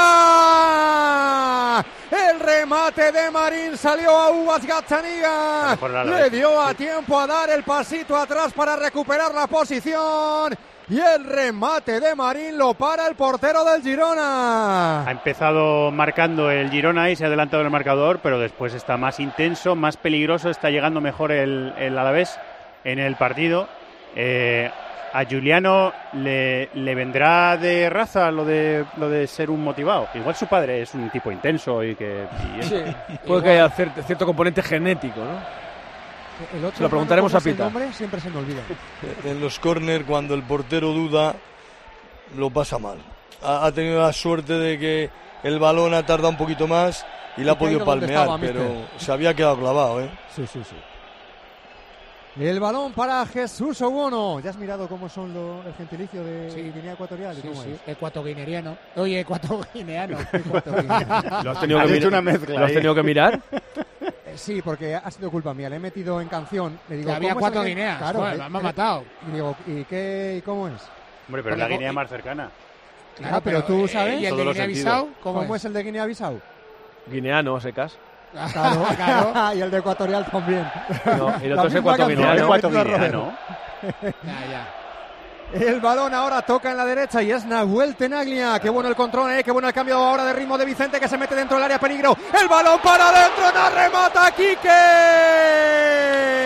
para. El remate de Marín salió a Uvas Gazzaniga. Mejor el Alavés. Le dio a tiempo a dar el pasito atrás para recuperar la posición. Y el remate de Marín lo para el portero del Girona. Ha empezado marcando el Girona y se ha adelantado en el marcador, pero después está más intenso, más peligroso, está llegando mejor el, el Alavés en el partido. Eh, a Juliano le, le vendrá de raza lo de lo de ser un motivado. Igual su padre es un tipo intenso y que... y es- Sí, puede que haya cier- cierto componente genético, ¿no? El otro Se lo preguntaremos hermano, ¿cómo a es el Pita. nombre? Siempre se me olvida. En los córner, cuando el portero duda, lo pasa mal. Ha, ha tenido la suerte de que el balón ha tardado un poquito más y le Y ha podido que ha ido donde palmear, estaba, pero mister. se había quedado clavado, ¿eh? Sí, sí, sí. El balón para Jesús Oguono. ¿Ya has mirado cómo son los, el gentilicio de Sí. Guinea Ecuatorial? ¿Y Sí, cómo sí. es? Ecuatoguineano. Oye, ecuatoguineano. ¿Lo has tenido, Has que, hecho mir- una mezcla ¿Lo has ahí. tenido que mirar? Eh, Sí, porque ha sido culpa mía. Le he metido en canción. Le digo, Que había ¿cómo es cuatro el- guineas. Claro, Joder, eh, me ha eh, matado. Y digo, ¿y qué y cómo es? Hombre, pero es la Guinea más cercana. Claro, Ah, pero tú eh, sabes ¿Y el todos de los Guinea-Bissau? sentidos. ¿Cómo, ¿Cómo es el de Guinea-Bissau? Guineano, a secas. Claro, Claro. y el de Ecuatorial también. No, y el La otro es misma ecuatoguineano. canción, Ecuatoguineano. Roberto. Ya, ya. El balón ahora toca en la derecha y es Nahuel Tenaglia. Qué bueno el control, ¿eh? Qué bueno el cambio ahora de ritmo de Vicente que se mete dentro del área peligro. El balón para adentro, no remata Quique.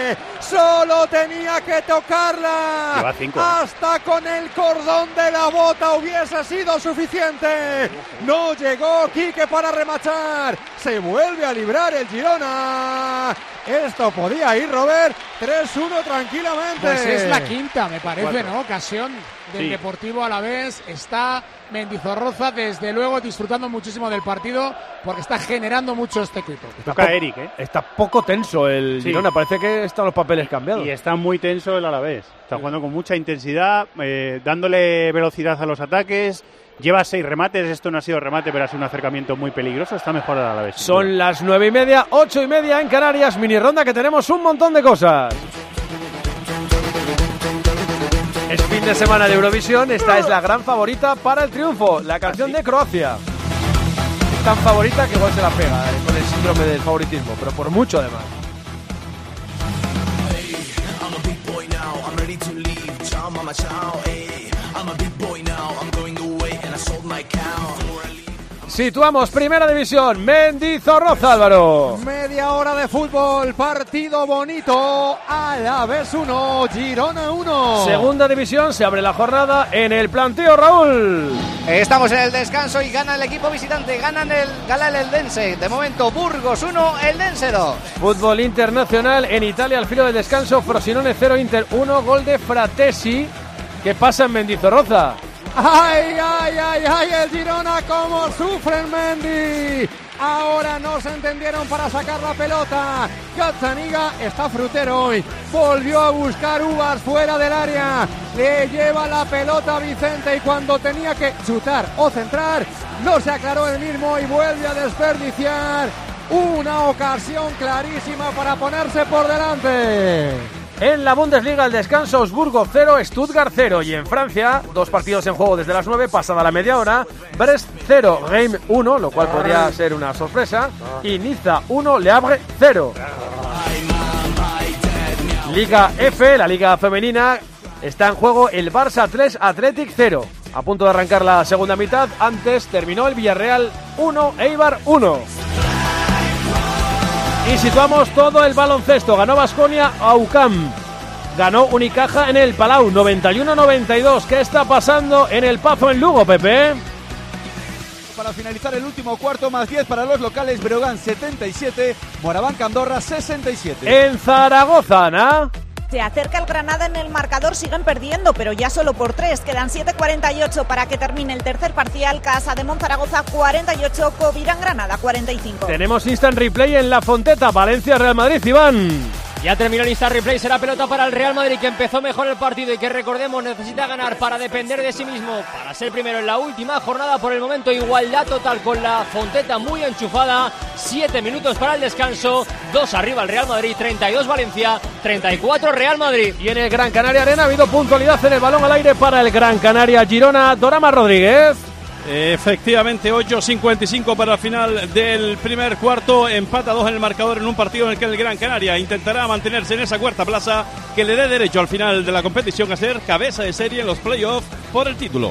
Quique. Solo tenía que tocarla. Lleva cinco. Hasta con el cordón de la bota hubiese sido suficiente. No llegó Quique para remachar. Se vuelve a librar el Girona. Esto podía ir, Robert, tres uno tranquilamente. Pues es la quinta, me parece, Cuatro. ¿no? Ocasión del Sí. Deportivo Alavés. Está Mendizorroza, desde luego, disfrutando muchísimo del partido porque está generando mucho este equipo. Toca Eric, ¿eh? Está poco tenso el Sí. Girona, parece que están los papeles cambiados. Y está muy tenso el Alavés. Está jugando con mucha intensidad, eh, dándole velocidad a los ataques. Lleva seis remates, esto no ha sido remate, pero ha sido un acercamiento muy peligroso. Está mejor el Alavés. Son las nueve y media, ocho y media en Canarias, mini ronda que tenemos un montón de cosas. Es fin de semana de Eurovisión, esta es la gran favorita para el triunfo, la canción de Croacia. Es tan favorita que igual se la pega eh, con el síndrome del favoritismo, pero por mucho además. Situamos Primera División, Mendizorroza, Álvaro. Media hora de fútbol, partido bonito. Alavés uno, Girona uno. Segunda División, se abre la jornada en el planteo, Raúl. Estamos en el descanso y gana el equipo visitante, ganan el, gana el Eldense. De momento, Burgos uno, Eldense dos. Fútbol internacional en Italia al filo del descanso, Frosinone cero, Inter uno, gol de Fratesi. ¿Qué pasa en Mendizorroza? Ay, ay, ay, ay, el Girona como sufre el Mendy. Ahora no se entendieron para sacar la pelota. Gazzaniga está frutero hoy. Volvió a buscar uvas fuera del área. Le lleva la pelota a Vicente y cuando tenía que chutar o centrar, no se aclaró el mismo y vuelve a desperdiciar una ocasión clarísima para ponerse por delante. En la Bundesliga al descanso, Augsburgo cero, Stuttgart cero. Y en Francia, dos partidos en juego desde las nueve, pasada la media hora. Brest cero, Reims uno, lo cual podría ser una sorpresa. Y Niza uno, Le Havre cero. Liga F, la liga femenina, está en juego el Barça tres, Athletic cero. A punto de arrancar la segunda mitad, antes terminó el Villarreal uno, Eibar uno. Y situamos todo el baloncesto. Ganó Baskonia a U C A M. Ganó Unicaja en el Palau, noventa y uno noventa y dos. ¿Qué está pasando en el Pazo en Lugo, Pepe? Para finalizar el último cuarto, más diez para los locales. Breogán setenta y siete, Moraván Candorra sesenta y siete. En Zaragoza, Ana. Se acerca el Granada en el marcador, siguen perdiendo, pero ya solo por tres. Quedan siete cuarenta y ocho para que termine el tercer parcial. Casa de Monzaragoza cuarenta y ocho, Covirán Granada cuarenta y cinco. Tenemos instant replay en La Fonteta, Valencia Real Madrid, Iván. Ya terminó el instant replay, será pelota para el Real Madrid, que empezó mejor el partido y que, recordemos, necesita ganar para depender de sí mismo, para ser primero en la última jornada. Por el momento, igualdad total con la Fonteta muy enchufada. Siete minutos para el descanso, dos arriba el Real Madrid, treinta y dos Valencia, treinta y cuatro Real Madrid. Y en el Gran Canaria Arena ha habido puntualidad en el balón al aire para el Gran Canaria Girona. Dorama Rodríguez. Efectivamente, ocho cincuenta y cinco para el final del primer cuarto, empata dos en el marcador en un partido en el que el Gran Canaria intentará mantenerse en esa cuarta plaza que le dé derecho al final de la competición a ser cabeza de serie en los playoffs por el título.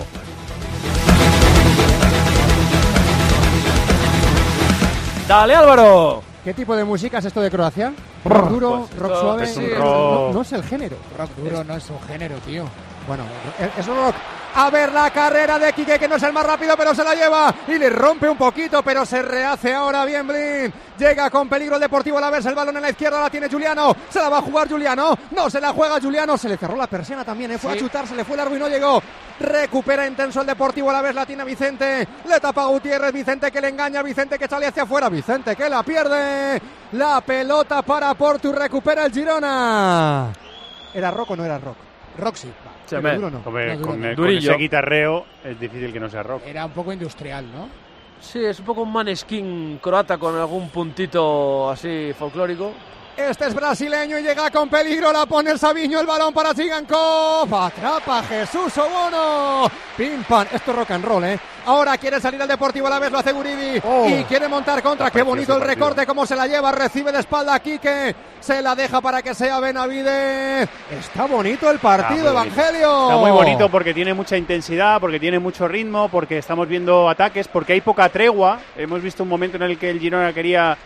Dale, Álvaro. ¿Qué tipo de música es esto de Croacia? ¿Rock duro? Pues ¿Rock esto suave? es un Sí, rock. No, no es el género. Rock duro no es un género, tío. Bueno, es rock. A ver la carrera de Quique, que no es el más rápido, pero se la lleva y le rompe un poquito, pero se rehace ahora bien Blin. Llega con peligro el Deportivo Alavés, el balón en la izquierda, la tiene Juliano. Se la va a jugar Juliano. No se la juega Juliano. Se le cerró la persiana también, ¿eh? Fue Sí. a chutar, se le fue largo y no llegó. Recupera intenso el Deportivo Alavés, la tiene Vicente. Le tapa a Gutiérrez, Vicente que le engaña, Vicente que sale hacia afuera, Vicente que la pierde. La pelota para Portu, recupera el Girona. ¿Era rock o no era rock? Rock sí. Pero me- duro no. Hombre, No, duro con, no. con Durillo. ese guitarreo es difícil que no sea rock. Era un poco industrial, ¿no? Sí, es un poco un Maneskin croata con algún puntito así folclórico. Este es brasileño y llega con peligro, la pone el Sabiño, el balón para Zigankov, atrapa a Jesús Obono, pim pam, esto es rock and roll, ¿eh? Ahora quiere salir el Deportivo Alavés, lo hace Guridi Oh. y quiere montar contra, qué bonito el partido. recorte, cómo se la lleva, recibe de espalda a Quique, se la deja para que sea Benavidez, está bonito el partido, Está muy bonito. Evangelio. Está muy bonito porque tiene mucha intensidad, porque tiene mucho ritmo, porque estamos viendo ataques, porque hay poca tregua. Hemos visto un momento en el que el Girona quería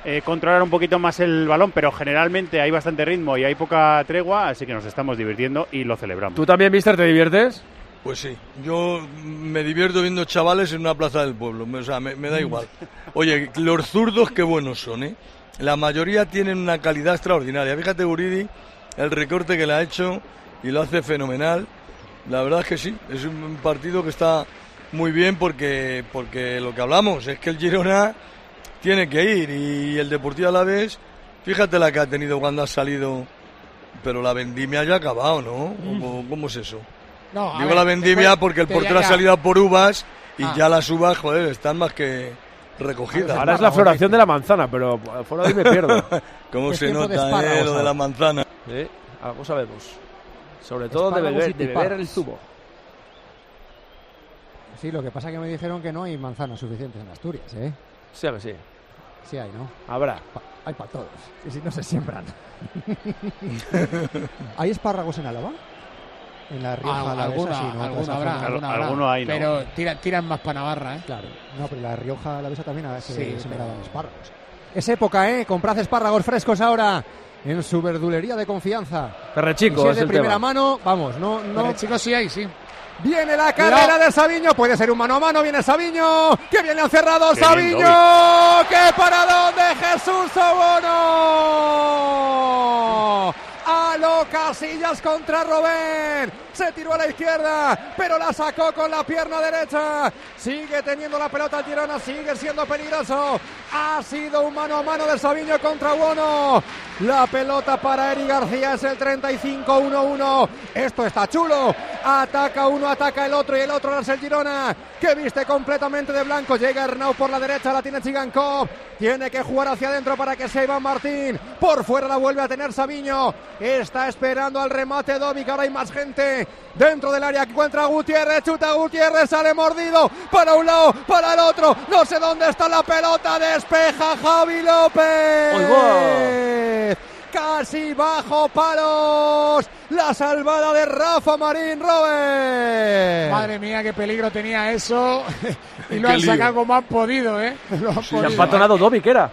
eh, controlar un poquito más el balón, pero generalmente hay bastante ritmo y hay poca tregua, así que nos estamos divirtiendo y lo celebramos. ¿Tú también, Mister, te diviertes? Pues sí, yo me divierto viendo chavales en una plaza del pueblo, o sea, me, me da igual. Oye, los zurdos qué buenos son, ¿eh? La mayoría tienen una calidad extraordinaria. Fíjate, Guridi, el recorte que le ha hecho y lo hace fenomenal. La verdad es que sí, es un partido que está muy bien porque, porque lo que hablamos es que el Girona tiene que ir y el Deportivo Alavés, fíjate la que ha tenido cuando ha salido, pero la vendimia ya ha acabado, ¿no? ¿Cómo, cómo es eso? No, Digo ver, la vendimia porque el portero ha salido a por uvas y ah. ya las uvas, joder, están más que recogidas. Ahora es la floración de la manzana, pero fuera de ahí me pierdo. ¿Cómo se nota eh, lo de la manzana? Sí, algo sabemos. Sobre todo de beber, de beber el zumo. Sí, lo que pasa es que me dijeron que no hay manzanas suficientes en Asturias, ¿eh? Sí, a ver, sí. Sí hay, ¿no? Habrá. Pa- hay para todos. Y si no se siembran. ¿Hay espárragos en Álava? En la Rioja, ah, la alguna, sí, ¿no? alguna habrá, alguna habrá. Alguno hay, ¿no? Pero tiran, tiran más para Navarra, ¿eh? Claro. No, pero la Rioja Alavesa también a sí, se sembraban espárragos. Es época, ¿eh? Comprad espárragos frescos ahora en su verdulería de confianza. Perrechico, si es es de el primera tema. mano, vamos, no, no. Perrechico sí hay, sí. Viene la carrera de Sabiño, puede ser un mano a mano, viene Sabiño, que viene encerrado Sabiño, que paradón de Jesús Obono. A lo Casillas contra Robén, se tiró a la izquierda, pero la sacó con la pierna derecha, sigue teniendo la pelota el Girona, sigue siendo peligroso, ha sido un mano a mano de Sabiño contra Bono, la pelota para Eri García, es el treinta y cinco uno uno, esto está chulo, ataca uno, ataca el otro y el otro es el Girona, que viste completamente de blanco, llega Hernau por la derecha, la tiene Chigankov, tiene que jugar hacia adentro para que sea Iván Martín, por fuera la vuelve a tener Sabiño, está esperando al remate Dovic, ahora hay más gente dentro del área, encuentra a Gutiérrez, chuta Gutiérrez, sale mordido para un lado, para el otro, no sé dónde está la pelota, despeja Javi López, casi bajo palos, la salvada de Rafa Marín, Robert. Madre mía, qué peligro tenía eso y lo han sacado como han podido, ¿eh? Lo han Sí, podido, han patonado ¿eh? Dovic, era.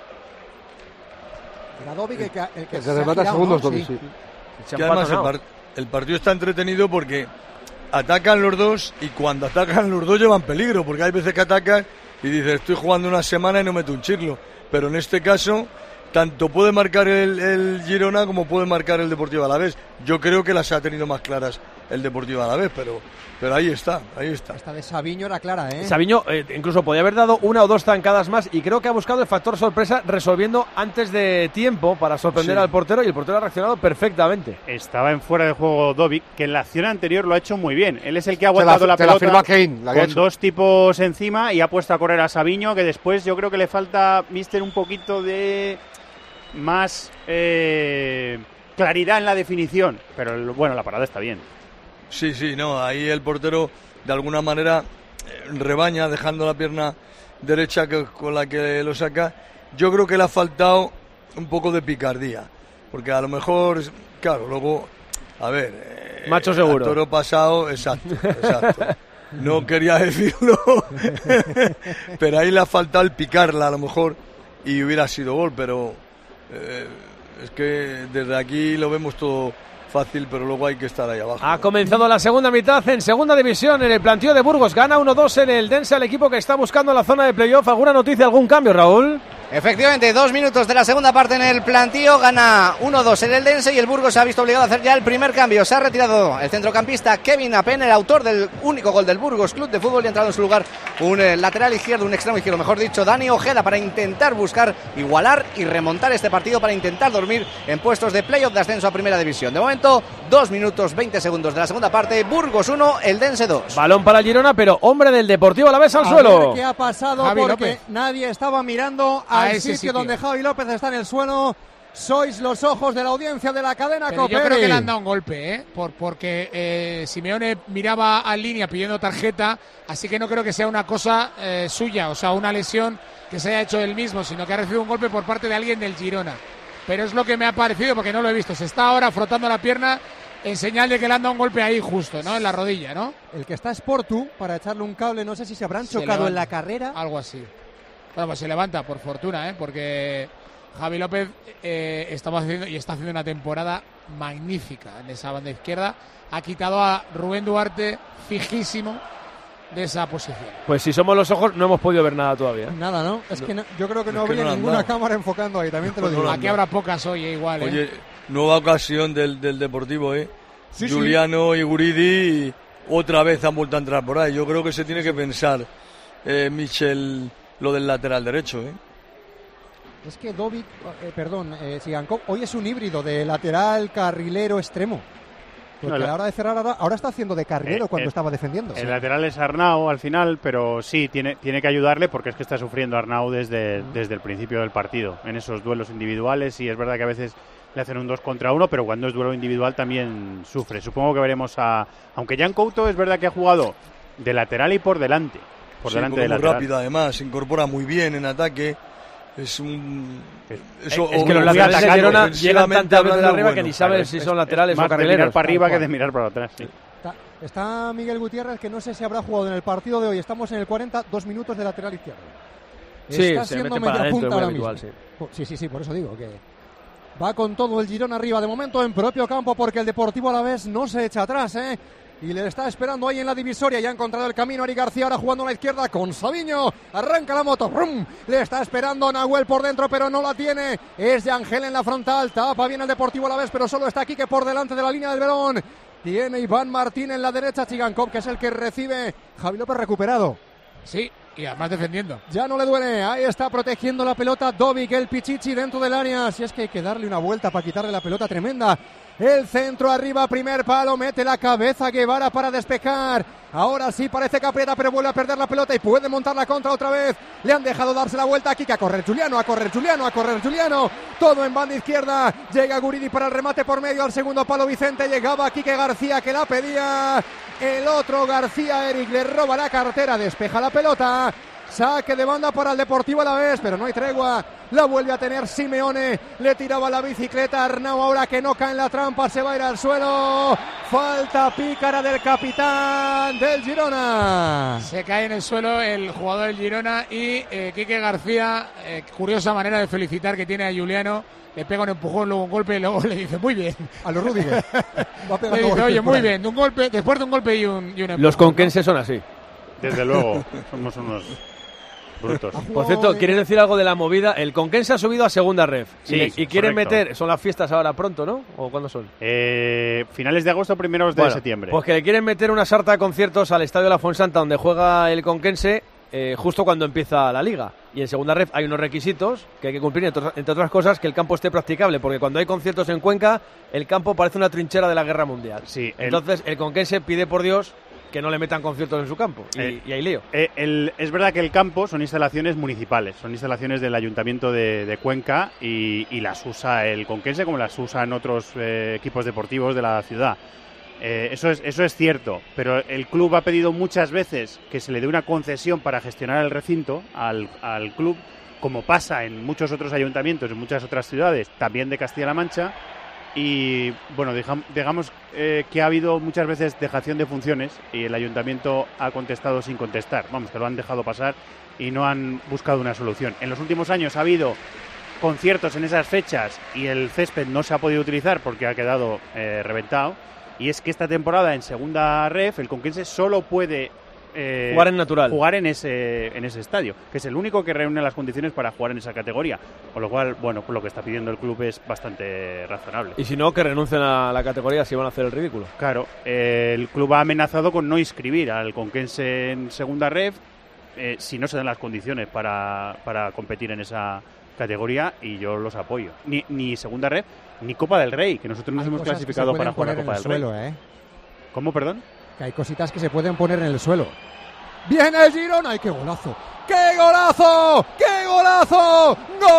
Era Dovic el que, el que, que se se remata girado, segundos, ¿no? Dovic, Sí. sí. Se Que han además el, patonado. par- el partido está entretenido porque atacan los dos y cuando atacan los dos llevan peligro, porque hay veces que atacan y dices, estoy jugando una semana y no meto un chirlo, pero en este caso tanto puede marcar el, el Girona como puede marcar el Deportivo Alavés. Yo creo que las ha tenido más claras el Deportivo Alavés, pero, pero ahí está, ahí está. Esta de Sabiño era clara, ¿eh? Sabiño eh, incluso podía haber dado una o dos zancadas más y creo que ha buscado el factor sorpresa resolviendo antes de tiempo para sorprender Sí. al portero y el portero ha reaccionado perfectamente. Estaba en fuera de juego Dovic, que en la acción anterior lo ha hecho muy bien. Él es el que ha Se la- aguantado la, se la pelota firma Kane, la que ha con hecho. dos tipos encima y ha puesto a correr a Sabiño, que después yo creo que le falta, Mister, un poquito de más eh, claridad en la definición. Pero el- bueno, la parada está bien. Sí, sí, no, ahí el portero de alguna manera eh, rebaña dejando la pierna derecha que, con la que lo saca. Yo creo que le ha faltado un poco de picardía, porque a lo mejor, claro, luego, a ver, eh, Macho seguro. al toro pasado, exacto, exacto. No quería decirlo, pero ahí le ha faltado el picarla a lo mejor y hubiera sido gol, pero eh, es que desde aquí lo vemos todo fácil, pero luego hay que estar ahí abajo. Ha comenzado la segunda mitad en segunda división en el plantío de Burgos. Gana uno dos en el Dense al equipo que está buscando la zona de playoff. ¿Alguna noticia, algún cambio, Raúl? Efectivamente, dos minutos de la segunda parte en el plantío, gana uno dos en el Dense y el Burgos se ha visto obligado a hacer ya el primer cambio. Se ha retirado el centrocampista Kevin Apen, el autor del único gol del Burgos Club de Fútbol, y ha entrado en su lugar un eh, lateral izquierdo, un extremo izquierdo, mejor dicho, Dani Ojeda, para intentar buscar igualar y remontar este partido, para intentar dormir en puestos de playoff de ascenso a Primera División. De momento, dos minutos veinte segundos de la segunda parte, Burgos uno, el Dense dos. Balón para el Girona, pero hombre del Deportivo Alavés al A suelo. ver qué ha pasado, Javi porque López. nadie estaba mirando A al ese sitio, sitio. donde Javi López está en el suelo. Sois los ojos de la audiencia de la cadena Pero COPE. yo creo que le han dado un golpe, ¿eh? Por, porque eh, Simeone miraba a línea pidiendo tarjeta, así que no creo que sea una cosa eh, suya, o sea, una lesión que se haya hecho él mismo, sino que ha recibido un golpe por parte de alguien del Girona. Pero es lo que me ha parecido, porque no lo he visto. Se está ahora frotando la pierna en señal de que le han dado un golpe ahí justo, ¿no? En la rodilla, ¿no? El que está es Portu, para echarle un cable, no sé si se habrán Se chocado en levanta. la carrera. Algo así. Bueno, pues se levanta, por fortuna, ¿eh? Porque Javi López eh, estaba haciendo y está haciendo una temporada magnífica en esa banda izquierda. Ha quitado a Rubén Duarte fijísimo de esa posición. Pues si somos los ojos no hemos podido ver nada todavía. Nada, ¿no? Es que no, yo creo que no Es que habría no lo han ninguna dado. cámara enfocando ahí, también te lo digo. Aquí habrá pocas hoy, eh, igual, ¿eh? Oye, nueva ocasión del, del Deportivo, ¿eh? Sí, sí. Juliano y Guridi otra vez han vuelto a entrar por ahí. Yo creo que se tiene que pensar, eh, Michel, lo del lateral derecho, ¿eh? Es que Dovic, eh, perdón, eh, Sigankov, hoy es un híbrido de lateral, carrilero, extremo. Porque No, la- a la hora de cerrar, ahora, ahora está haciendo de carrilero Eh, cuando eh, estaba defendiendo. El lateral es Arnau al final, pero sí, tiene, tiene que ayudarle porque es que está sufriendo Arnau desde, desde el principio del partido, en esos duelos individuales, y es verdad que a veces le hacen un dos contra uno, pero cuando es duelo individual también sufre. Supongo que veremos a... Aunque Jan Couto es verdad que ha jugado de lateral y por delante. Por Sí, delante como de muy lateral. rápido además, se incorpora muy bien en ataque. Es un... Eso, Es que los laterales de Girona llegan tantas veces de arriba que bueno. ni sabes si son laterales Más o de carrileros. mirar para arriba Tal que cual. de mirar para atrás, sí. Está, está Miguel Gutiérrez, que no sé si habrá jugado en el partido de hoy. Estamos en el cuarenta, dos minutos de lateral izquierdo. Sí, Está se siendo mete para media adentro, punta es muy ahora habitual, mismo. sí. Po- Sí, sí, sí, por eso digo que va con todo el Girona arriba de momento en propio campo, porque el Deportivo Alavés no se echa atrás, ¿eh? Y le está esperando ahí en la divisoria. Ya ha encontrado el camino Eric García, ahora jugando a la izquierda con Sabiño. Arranca la moto. ¡Rum! Le está esperando Nahuel por dentro, pero no la tiene. Es de Ángel en la frontal. Tapa bien el Deportivo Alavés, pero solo está Quique por delante de la línea del Verón. Tiene Iván Martín en la derecha. Chigankov, que es el que recibe. Javi López recuperado. Sí, y además defendiendo. Ya no le duele, ahí está protegiendo la pelota Dovic, el Pichichi dentro del área. Si es que hay que darle una vuelta para quitarle la pelota tremenda. El centro arriba, primer palo, mete la cabeza Guevara para despejar. Ahora sí parece que aprieta, pero vuelve a perder la pelota y puede montar la contra otra vez. Le han dejado darse la vuelta aquí, que a correr Juliano, a correr Juliano, a correr Juliano. Todo en banda izquierda. Llega Guridi para el remate por medio al segundo palo. Vicente llegaba Quique García, que la pedía. El otro García, Eric, le roba la cartera, despeja la pelota. Saque de banda para el Deportivo Alavés, pero no hay tregua. La vuelve a tener Simeone. Le tiraba la bicicleta a Arnau, ahora que no cae en la trampa, se va a ir al suelo. Falta pícara del capitán del Girona. Se cae en el suelo el jugador del Girona y eh, Quique García, eh, curiosa manera de felicitar que tiene a Juliano. Le pega un empujón, luego un golpe y luego le dice muy bien. A los Rudiger. Va pegando Le dice, golpes oye, por muy ahí. bien, de un golpe, después de un golpe y un, y un empujón. Los conquenses son así. Desde luego, somos unos brutos. Por cierto, ¿quieres decir algo de la movida? El Conquense ha subido a segunda ref. Sí, y, le- y quieren correcto. meter, son las fiestas ahora pronto, ¿no? ¿O cuándo son? Eh, finales de agosto, primeros de Bueno, septiembre. Pues que le quieren meter una sarta de conciertos al Estadio La Fuensanta, donde juega el Conquense, eh, justo cuando empieza la liga. Y en segunda ref hay unos requisitos que hay que cumplir, entre, otras- entre otras cosas, que el campo esté practicable, porque cuando hay conciertos en Cuenca, el campo parece una trinchera de la Guerra Mundial. Sí, el- Entonces, el Conquense pide por Dios que no le metan conciertos en su campo. Y, Eh, y hay lío. Eh, el- es verdad que el campo son instalaciones municipales, son instalaciones del Ayuntamiento de, de Cuenca y, y las usa el Conquense como las usan otros eh, equipos deportivos de la ciudad. Eh, eso, es, eso es cierto, pero el club ha pedido muchas veces que se le dé una concesión para gestionar el recinto al, al club, como pasa en muchos otros ayuntamientos, en muchas otras ciudades, también de Castilla-La Mancha. Y bueno, digam- digamos eh, que ha habido muchas veces dejación de funciones y el ayuntamiento ha contestado sin contestar. Vamos, que lo han dejado pasar y no han buscado una solución. En los últimos años ha habido conciertos en esas fechas y el césped no se ha podido utilizar porque ha quedado eh, reventado. Y es que esta temporada en segunda ref el Conquense solo puede eh, Jugar en natural. jugar en ese, en ese estadio, que es el único que reúne las condiciones para jugar en esa categoría. Con lo cual, bueno, pues lo que está pidiendo el club es bastante razonable. Y si no, que renuncien a la categoría si van a hacer el ridículo. Claro, eh, el club ha amenazado con no inscribir al Conquense en segunda ref eh, si no se dan las condiciones para, para competir en esa categoría, y yo los apoyo. Ni, ni segunda ref, ni Copa del Rey, que nosotros nos Hay hemos cosas que se clasificado pueden para jugar a poner Copa en del el Rey. suelo, ¿eh? ¿Cómo, perdón? Que hay cositas que se pueden poner en el suelo. ¡Viene el Girona! ¡Ay, qué golazo! ¡Qué golazo! ¡Qué golazo!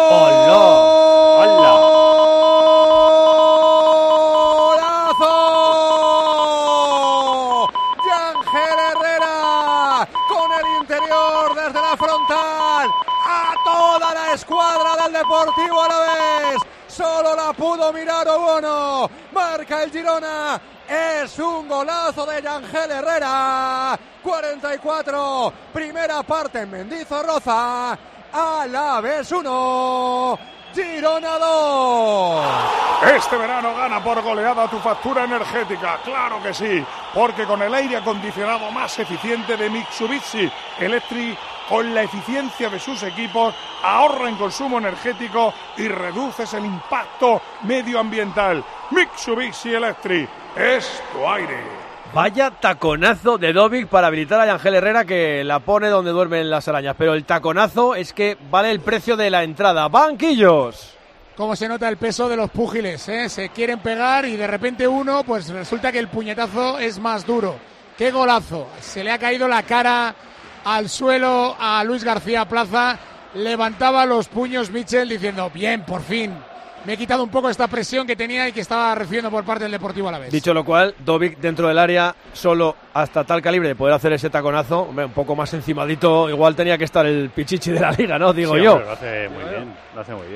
¡Golazo! ¡Yángel Herrera! Con el interior desde la frontal. ¡A toda la escuadra del Deportivo Alavés! Solo la pudo mirar Obono. Marca el Girona. Es un golazo de Yángel Herrera. cuarenta y cuatro. Primera parte en Mendizorroza. Alavés uno, Girona dos. Este verano gana por goleada tu factura energética, claro que sí, porque con el aire acondicionado más eficiente de Mitsubishi Electric, con la eficiencia de sus equipos, ahorra en consumo energético y reduces el impacto medioambiental. Mitsubishi Electric es tu aire. Vaya taconazo de Dovic para habilitar a Ángel Herrera, que la pone donde duermen las arañas. Pero el taconazo es que vale el precio de la entrada. ¡Banquillos! Cómo se nota el peso de los púgiles, ¿eh? Se quieren pegar y de repente uno, pues resulta que el puñetazo es más duro. ¡Qué golazo! Se le ha caído la cara al suelo a Luis García Plaza. Levantaba los puños Michel diciendo, bien, por fin. Me he quitado un poco esta presión que tenía y que estaba recibiendo por parte del Deportivo Alavés. Dicho lo cual, Dovic dentro del área, solo hasta tal calibre de poder hacer ese taconazo, hombre, un poco más encimadito, igual tenía que estar el Pichichi de la liga, ¿no? Digo sí, yo. Hombre, lo hace muy bien, lo hace muy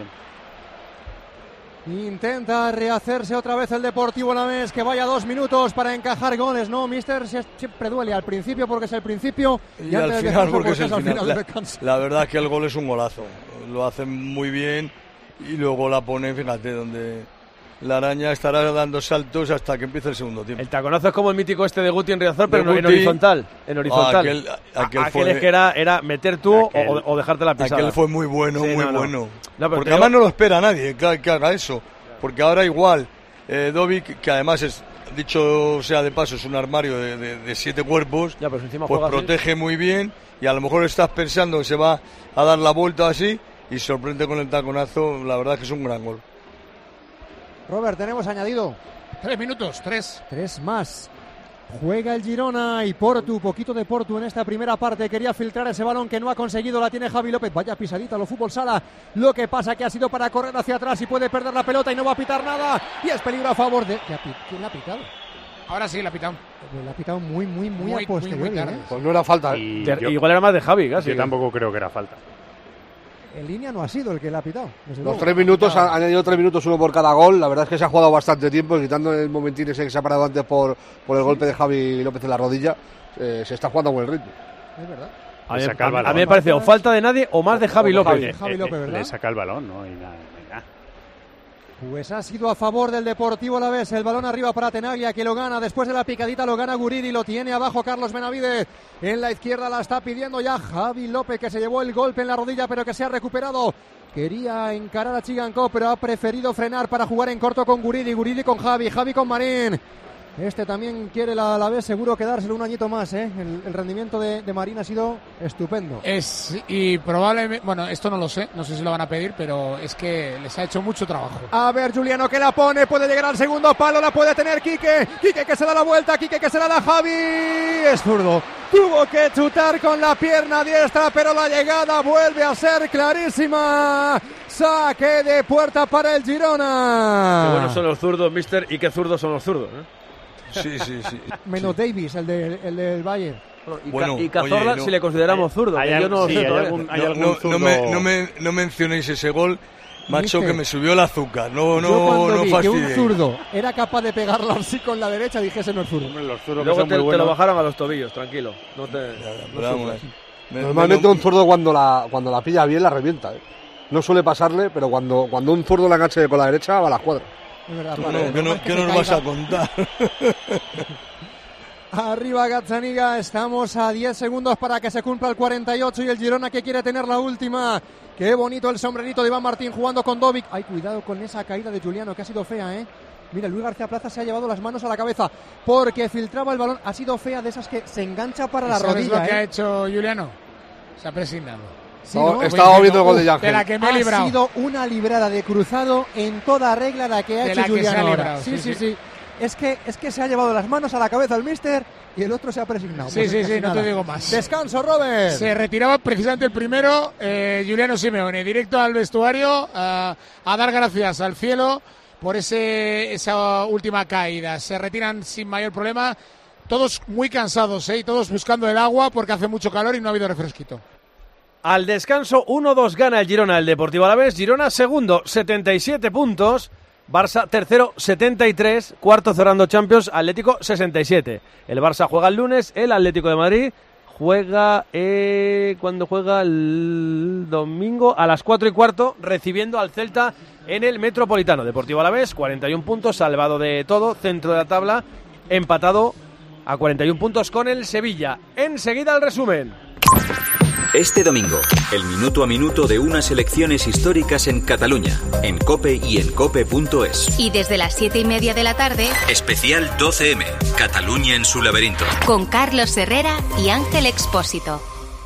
bien. Intenta rehacerse otra vez el Deportivo Alavés, que vaya dos minutos para encajar goles, ¿no, mister? Siempre duele al principio porque es el principio y, y al final porque es el al final. final la, la verdad es que el gol es un golazo, lo hacen muy bien. Y luego la pone, fíjate, donde la araña estará dando saltos hasta que empiece el segundo tiempo. El taconazo es como el mítico este de Guti en Riazor, pero Guti, en horizontal. En horizontal. Ah, aquel, aquel, aquel fue, es que era, era meter tú aquel, o, o dejarte la pisada. Aquel fue muy bueno, sí, muy no, bueno. No. No, porque además no lo espera nadie que, que haga eso. Porque ahora igual, eh, Dovic, que además es, dicho sea de paso, es un armario de, de, de siete cuerpos, ya, pues encima pues protege así. Muy bien y a lo mejor estás pensando que se va a dar la vuelta así y sorprende con el taconazo. La verdad es que es un gran gol. Robert, tenemos añadido tres minutos, tres. Tres más. Juega el Girona y Portu, poquito de Portu en esta primera parte. Quería filtrar ese balón que no ha conseguido, la tiene Javi López. Vaya pisadita, lo fútbol sala. Lo que pasa que ha sido para correr hacia atrás y puede perder la pelota y no va a pitar nada. Y es peligro a favor de... ¿Quién la ha pitado? Ahora sí, la ha pitado. La ha pitado muy, muy, muy, muy a posteriori, ¿eh? Pues no era falta. Y yo, igual era más de Javi, casi. Yo tampoco creo que era falta. En línea no ha sido el que la ha pitado. Los luego. tres minutos, han añadido tres minutos, uno por cada gol. La verdad es que se ha jugado bastante tiempo, quitando el momentín ese que se ha parado antes por, por el golpe de Javi López en la rodilla. Eh, se está jugando a buen ritmo. Es verdad. A mí, a, a mí me parece o falta de nadie o más de Javi López. Javi, Javi López, ¿verdad? Le saca el balón, ¿no? Y nada, nada. Pues ha sido a favor del Deportivo Alavés. El balón arriba para Tenaglia, que lo gana. Después de la picadita lo gana Guridi. Lo tiene abajo Carlos Benavidez. En la izquierda la está pidiendo ya Javi López, que se llevó el golpe en la rodilla, pero que se ha recuperado. Quería encarar a Chigankov, pero ha preferido frenar para jugar en corto con Guridi. Guridi con Javi, Javi con Marín. Este también quiere la Alavés seguro quedárselo un añito más, ¿eh? El, el rendimiento de, de Marín ha sido estupendo. Es, y probablemente, bueno, esto no lo sé, no sé si lo van a pedir, pero es que les ha hecho mucho trabajo. A ver, Juliano que la pone, puede llegar al segundo palo, la puede tener Quique. Quique que se da la vuelta, Quique que se la da Javi. Es zurdo. Tuvo que chutar con la pierna diestra, pero la llegada vuelve a ser clarísima. Saque de puerta para el Girona. Qué buenos son los zurdos, mister, y qué zurdos son los zurdos, ¿eh? Sí, sí, sí. Menos sí. Davis, el, de, el del Bayern. Y, bueno, y Cazorla, oye, no, si le consideramos zurdo, hay, que yo no lo sí, sé hay todavía. algún, hay no, algún no, no, me, no, me, no mencionéis ese gol, macho, que me subió el azúcar. No, no, yo cuando no vi fastidié. que un zurdo era capaz de pegarlo así con la derecha, dije, ese no es zurdo. Hombre, los zurdos Luego son te, muy te lo bajaron a los tobillos, tranquilo. No te, no vamos, me, Normalmente me un zurdo cuando la, cuando la pilla bien la revienta, ¿eh? No suele pasarle, pero cuando, cuando un zurdo la enganche con la derecha va a la escuadra. Es verdad, Tú vale, no, que no, que nos vas a contar. Arriba Gazzaniga, estamos a diez segundos para que se cumpla el cuarenta y ocho y el Girona que quiere tener la última. Qué bonito el sombrerito de Iván Martín jugando con Dovic. Ay, cuidado con esa caída de Juliano que ha sido fea, ¿eh? Mira, Luis García Plaza se ha llevado las manos a la cabeza porque filtraba el balón. Ha sido fea, de esas que se engancha para la ¿Sabes rodilla, lo que ¿eh? ha hecho Juliano? Se ha presignado. Sí, ¿no? Estaba viendo el gol de Yangel. De la que me he librado. Ha sido una librada de cruzado en toda regla la que ha de hecho la Juliano. Que se ha librado, sí, sí, sí, sí. sí. Es que, es que se ha llevado las manos a la cabeza el míster y el otro se ha presignado. Sí, pues sí, es sí, no nada. te digo más. Descanso, Robert. Se retiraba precisamente el primero, eh, Juliano Simeone, directo al vestuario a, a dar gracias al cielo por ese esa última caída. Se retiran sin mayor problema, todos muy cansados, ¿eh? Y todos buscando el agua porque hace mucho calor y no ha habido refresquito. Al descanso, uno dos gana el Girona, el Deportivo Alavés. Girona segundo, setenta y siete puntos. Barça tercero, setenta y tres. Cuarto cerrando Champions, Atlético sesenta y siete. El Barça juega el lunes, el Atlético de Madrid juega, eh, cuando juega el domingo a las cuatro y cuarto, recibiendo al Celta en el Metropolitano. Deportivo Alavés, cuarenta y un puntos, salvado de todo, centro de la tabla, empatado a cuarenta y un puntos con el Sevilla. Enseguida el resumen. Este domingo, el minuto a minuto de unas elecciones históricas en Cataluña, en COPE y en COPE punto es. Y desde las siete y media de la tarde, especial doce eme, Cataluña en su laberinto. Con Carlos Herrera y Ángel Expósito.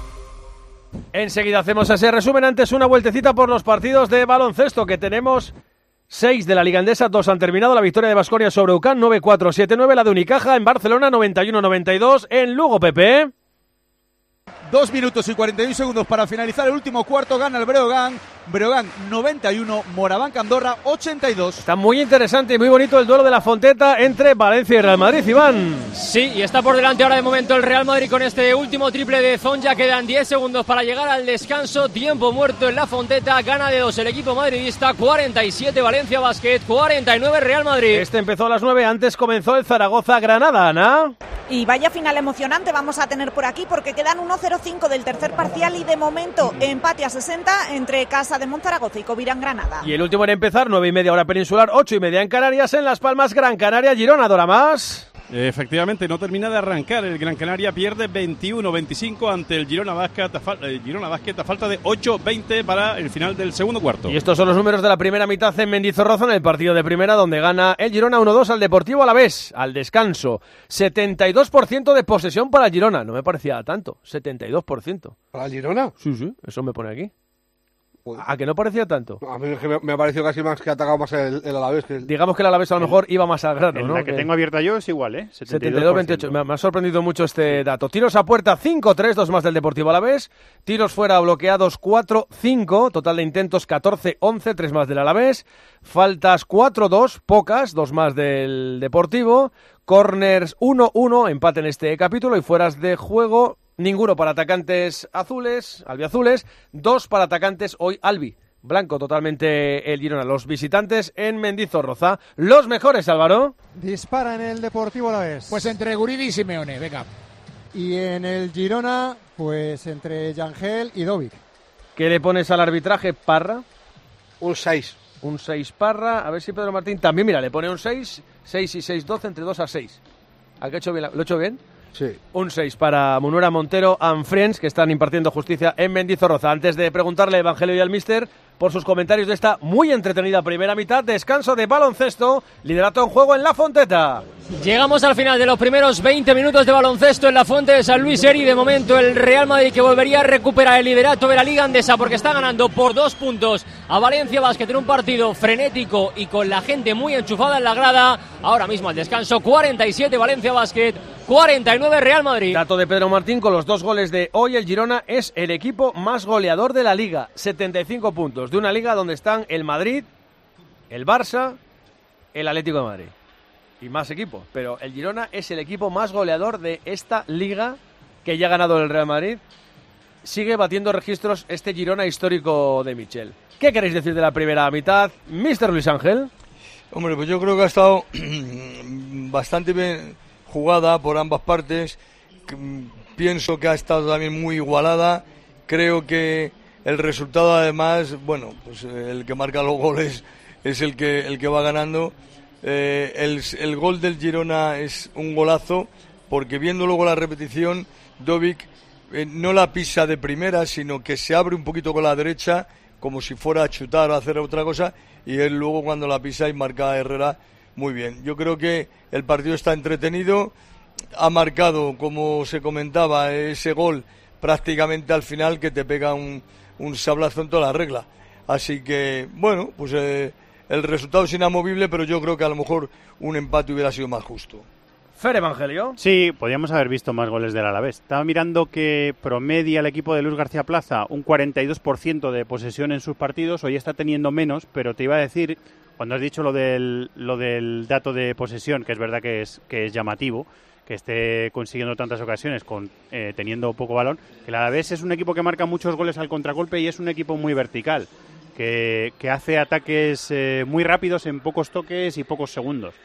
Enseguida hacemos ese resumen, antes una vueltecita por los partidos de baloncesto que tenemos. Seis de la Liga Endesa, dos han terminado. La victoria de Baskonia sobre U C A M, nueve cuatro siete nueve. La de Unicaja en Barcelona, noventa y uno noventa y dos. En Lugo, Pepe. Dos minutos y cuarenta y un segundos para finalizar el último cuarto. Gana el Breogán. Breogán noventa y uno, Moraván Andorra ochenta y dos. Está muy interesante y muy bonito el duelo de la Fonteta entre Valencia y Real Madrid, Iván. Sí, y está por delante ahora de momento el Real Madrid con este último triple de Zonja. Quedan diez segundos para llegar al descanso. Tiempo muerto en la Fonteta. Gana de dos el equipo madridista. cuarenta y siete Valencia Basket, cuarenta y nueve Real Madrid. Este empezó a las nueve. Antes comenzó el Zaragoza-Granada, Ana. Y vaya final emocionante vamos a tener por aquí porque quedan uno cero cinco del tercer parcial y de momento empate a sesenta entre Casa de Monzaragoza y Covirán Granada. Y el último en empezar, nueve y media hora peninsular, ocho y media en Canarias, en Las Palmas, Gran Canaria, Girona, Dora más. Efectivamente, no termina de arrancar. El Gran Canaria pierde veintiuno veinticinco ante el Girona Basket a, fal- eh, Girona Basket a falta de ocho veinte para el final del segundo cuarto. Y estos son los números de la primera mitad en Mendizorroza, en el partido de primera, donde gana el Girona uno dos al Deportivo Alavés, al descanso. setenta y dos por ciento de posesión para el Girona. No me parecía tanto, setenta y dos por ciento. ¿Para el Girona? Sí, sí, eso me pone aquí. ¿A que no parecía tanto? A mí me, me ha parecido casi más que ha atacado más el, el Alavés. Que el... Digamos que el Alavés a lo mejor iba más al grano, en ¿no? La que, que tengo abierta yo es igual, ¿eh? setenta y dos veintiocho. Me, me ha sorprendido mucho este dato. Tiros a puerta cinco tres, dos más del Deportivo Alavés. Tiros fuera bloqueados cuatro cinco. Total de intentos catorce once, tres más del Alavés. Faltas cuatro dos, pocas, dos más del Deportivo. Corners uno uno, empate en este capítulo. Y fueras de juego, ninguno para atacantes azules, albiazules. Dos para atacantes hoy albi. Blanco totalmente el Girona. Los visitantes en Mendizorroza. Los mejores, Álvaro. Dispara en el Deportivo Alavés. Pues entre Guridi y Simeone, venga. Y en el Girona, pues entre Yangel y Dovic. ¿Qué le pones al arbitraje, Parra? Un seis. Un seis Parra. A ver si Pedro Martín también, mira, le pone un seis. seis y seis, doce, entre dos a seis. ¿Ha hecho bien? ¿Lo he hecho bien? Sí. Un seis para Munuera Montero and Friends, que están impartiendo justicia en Mendizorroza. Antes de preguntarle a Evangelio y al Mister por sus comentarios de esta muy entretenida primera mitad, descanso de baloncesto, liderato en juego en La Fonteta. Llegamos al final de los primeros veinte minutos de baloncesto en la Fuente de San Luis Eri. De momento el Real Madrid, que volvería a recuperar el liderato de la Liga Endesa porque está ganando por dos puntos a Valencia Basket en un partido frenético y con la gente muy enchufada en la grada. Ahora mismo al descanso, cuarenta y siete Valencia Basket, cuarenta y nueve Real Madrid. Dato de Pedro Martín, con los dos goles de hoy, el Girona es el equipo más goleador de la Liga, setenta y cinco puntos, de una Liga donde están el Madrid, el Barça, el Atlético de Madrid y más equipos, pero el Girona es el equipo más goleador de esta Liga, que ya ha ganado el Real Madrid. Sigue batiendo registros este Girona histórico de Michel. ¿Qué queréis decir de la primera mitad, mister Luis Ángel? Hombre, pues yo creo que ha estado bastante bien jugada por ambas partes. Pienso que ha estado también muy igualada. Creo que el resultado, además, bueno, pues el que marca los goles es el que el que va ganando. Eh, el, el gol del Girona es un golazo, porque viendo luego la repetición, Dovic eh, no la pisa de primera, sino que se abre un poquito con la derecha, como si fuera a chutar o a hacer otra cosa, y él luego cuando la pisa y marca a Herrera muy bien. Yo creo que el partido está entretenido, ha marcado, como se comentaba, ese gol prácticamente al final que te pega un, un sablazo en toda la regla. Así que, bueno, pues eh, el resultado es inamovible, pero yo creo que a lo mejor un empate hubiera sido más justo. Fer Evangelio. Sí, podríamos haber visto más goles del Alavés. Estaba mirando que promedia el equipo de Luis García Plaza un cuarenta y dos por ciento de posesión en sus partidos. Hoy está teniendo menos, pero te iba a decir, cuando has dicho lo del, lo del dato de posesión, que es verdad que es, que es llamativo, que esté consiguiendo tantas ocasiones con eh, teniendo poco balón, que el Alavés es un equipo que marca muchos goles al contragolpe y es un equipo muy vertical, que, que hace ataques eh, muy rápidos en pocos toques y pocos segundos.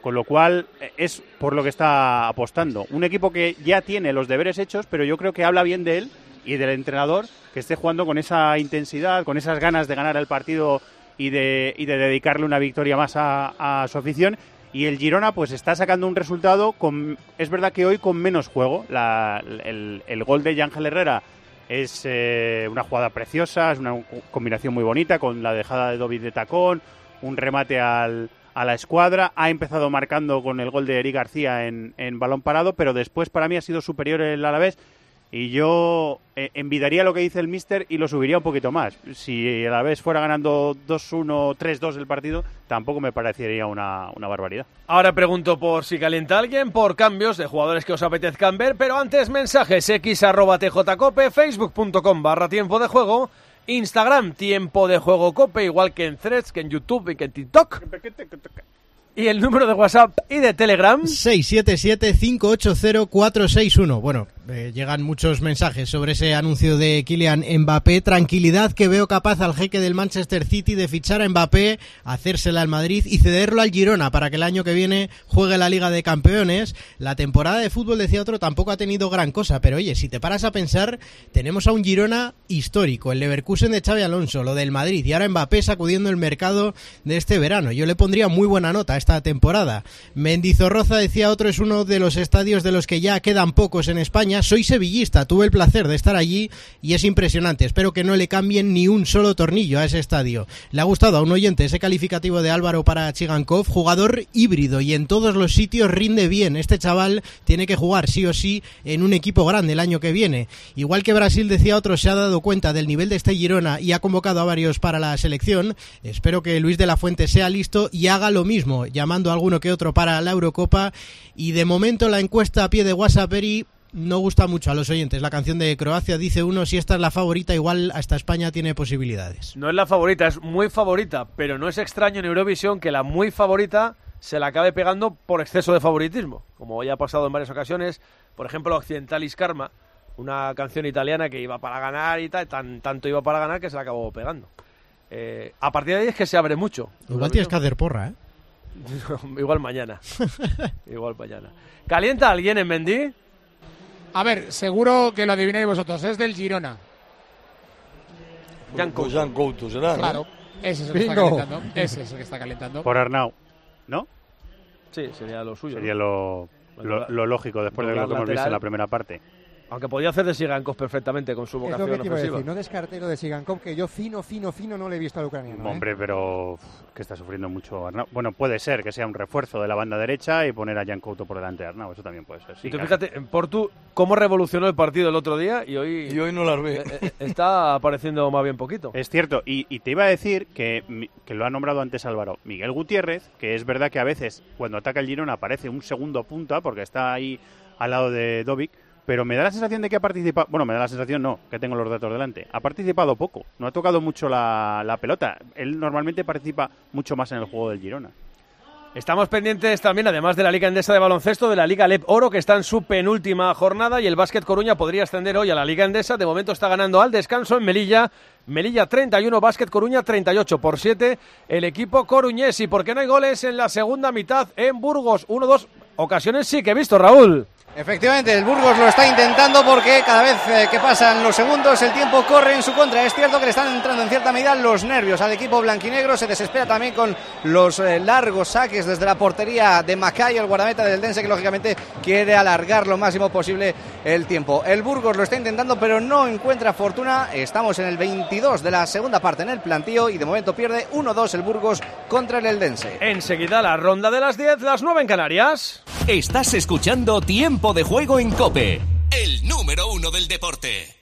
Con lo cual es por lo que está apostando. Un equipo que ya tiene los deberes hechos, pero yo creo que habla bien de él y del entrenador, que esté jugando con esa intensidad, con esas ganas de ganar el partido y de, y de dedicarle una victoria más a, a su afición. Y el Girona pues está sacando un resultado, con, es verdad que hoy con menos juego. La, el, el gol de Yángel Herrera es eh, una jugada preciosa, es una combinación muy bonita con la dejada de Dovid de tacón, un remate al, a la escuadra. Ha empezado marcando con el gol de Eric García en, en balón parado, pero después para mí ha sido superior el Alavés. Y yo eh, envidiaría lo que dice el míster y lo subiría un poquito más. Si el Alavés fuera ganando dos uno, tres dos el partido, tampoco me parecería una, una barbaridad. Ahora pregunto por si calienta alguien, por cambios de jugadores que os apetezcan ver, pero antes mensajes, x arroba tjcope, facebook.com barra tiempo de juego, Instagram tiempo de juego cope, igual que en Threads, que en YouTube y que en TikTok. Y el número de WhatsApp y de Telegram seis siete siete, cinco ocho cero, cuatro seis uno. Bueno, eh, llegan muchos mensajes sobre ese anuncio de Kylian Mbappé. Tranquilidad que veo capaz al jeque del Manchester City de fichar a Mbappé, hacérsela al Madrid y cederlo al Girona para que el año que viene juegue la Liga de Campeones. La temporada de fútbol, decía otro, tampoco ha tenido gran cosa, pero oye, si te paras a pensar, tenemos a un Girona histórico, el Leverkusen de Xabi Alonso, lo del Madrid y ahora Mbappé sacudiendo el mercado de este verano. Yo le pondría muy buena nota esta temporada. Mendizorroza, decía otro, es uno de los estadios de los que ya quedan pocos en España. Soy sevillista, tuve el placer de estar allí y es impresionante. Espero que no le cambien ni un solo tornillo a ese estadio. Le ha gustado a un oyente ese calificativo de Álvaro para Chigankov, jugador híbrido y en todos los sitios rinde bien. Este chaval tiene que jugar sí o sí en un equipo grande el año que viene. Igual que Brasil, decía otro, se ha dado cuenta del nivel de este Girona y ha convocado a varios para la selección. Espero que Luis de la Fuente sea listo y haga lo mismo, llamando a alguno que otro para la Eurocopa. Y de momento la encuesta a pie de WhatsApp no gusta mucho a los oyentes. La canción de Croacia, dice uno, si esta es la favorita, igual hasta España tiene posibilidades. No es la favorita, es muy favorita, pero no es extraño en Eurovisión que la muy favorita se la acabe pegando por exceso de favoritismo, como ya ha pasado en varias ocasiones. Por ejemplo, Occidentalis Karma, una canción italiana que iba para ganar y tal, tan, tanto iba para ganar que se la acabó pegando. Eh, a partir de ahí es que se abre mucho. Igual tienes que hacer porra, ¿eh? Igual mañana. Igual mañana. ¿Calienta alguien en Mendy? A ver, seguro que lo adivináis vosotros. Es del Girona. Jan Couto. Jan Couto será, ¿no? Claro, ese es el que está calentando. Ese es el que está calentando. Por Arnau, ¿no? Sí, sería lo suyo. Sería ¿no? lo, lo, lo lógico después de lo que hemos visto en la primera parte. Aunque podía hacer de Sigankov perfectamente con su vocación ofensiva. Es lo que te iba a ofensiva. decir, no descarté lo de Sigankov, que yo fino, fino, fino no le he visto al ucraniano. Hombre, ¿eh? pero que está sufriendo mucho Arnau. Bueno, puede ser que sea un refuerzo de la banda derecha y poner a Jan Couto por delante de Arnau, eso también puede ser. Sí, y tú claro. fíjate, en Portu, cómo revolucionó el partido el otro día y hoy, y hoy no las ve. Eh, está apareciendo más bien poquito. Es cierto, y, y te iba a decir que, que lo ha nombrado antes Álvaro, Miguel Gutiérrez, que es verdad que a veces cuando ataca el Girona aparece un segundo punta porque está ahí al lado de Dovic, pero me da la sensación de que ha participado, bueno, me da la sensación no, que tengo los datos delante, ha participado poco, no ha tocado mucho la, la pelota, él normalmente participa mucho más en el juego del Girona. Estamos pendientes también, además de la Liga Endesa de baloncesto, de la Liga Lep Oro, que está en su penúltima jornada, y el Básquet Coruña podría ascender hoy a la Liga Endesa. De momento está ganando al descanso en Melilla. Melilla treinta y uno, Básquet Coruña treinta y ocho por siete. El equipo coruñés. ¿Y por qué no hay goles en la segunda mitad en Burgos? Uno, dos ocasiones sí que he visto, Raúl. Efectivamente, el Burgos lo está intentando porque cada vez eh, que pasan los segundos el tiempo corre en su contra. Es cierto que le están entrando en cierta medida los nervios al equipo blanquinegro. Se desespera también con los eh, largos saques desde la portería de Macay, el guardameta del Dense, que lógicamente quiere alargar lo máximo posible el tiempo. El Burgos lo está intentando pero no encuentra fortuna. Estamos en el veintidós de la segunda parte en el plantío y de momento pierde uno dos el Burgos contra el Eldense. Enseguida la ronda de las diez, las nueve en Canarias. Estás escuchando Tiempo de Juego en COPE, el número uno del deporte.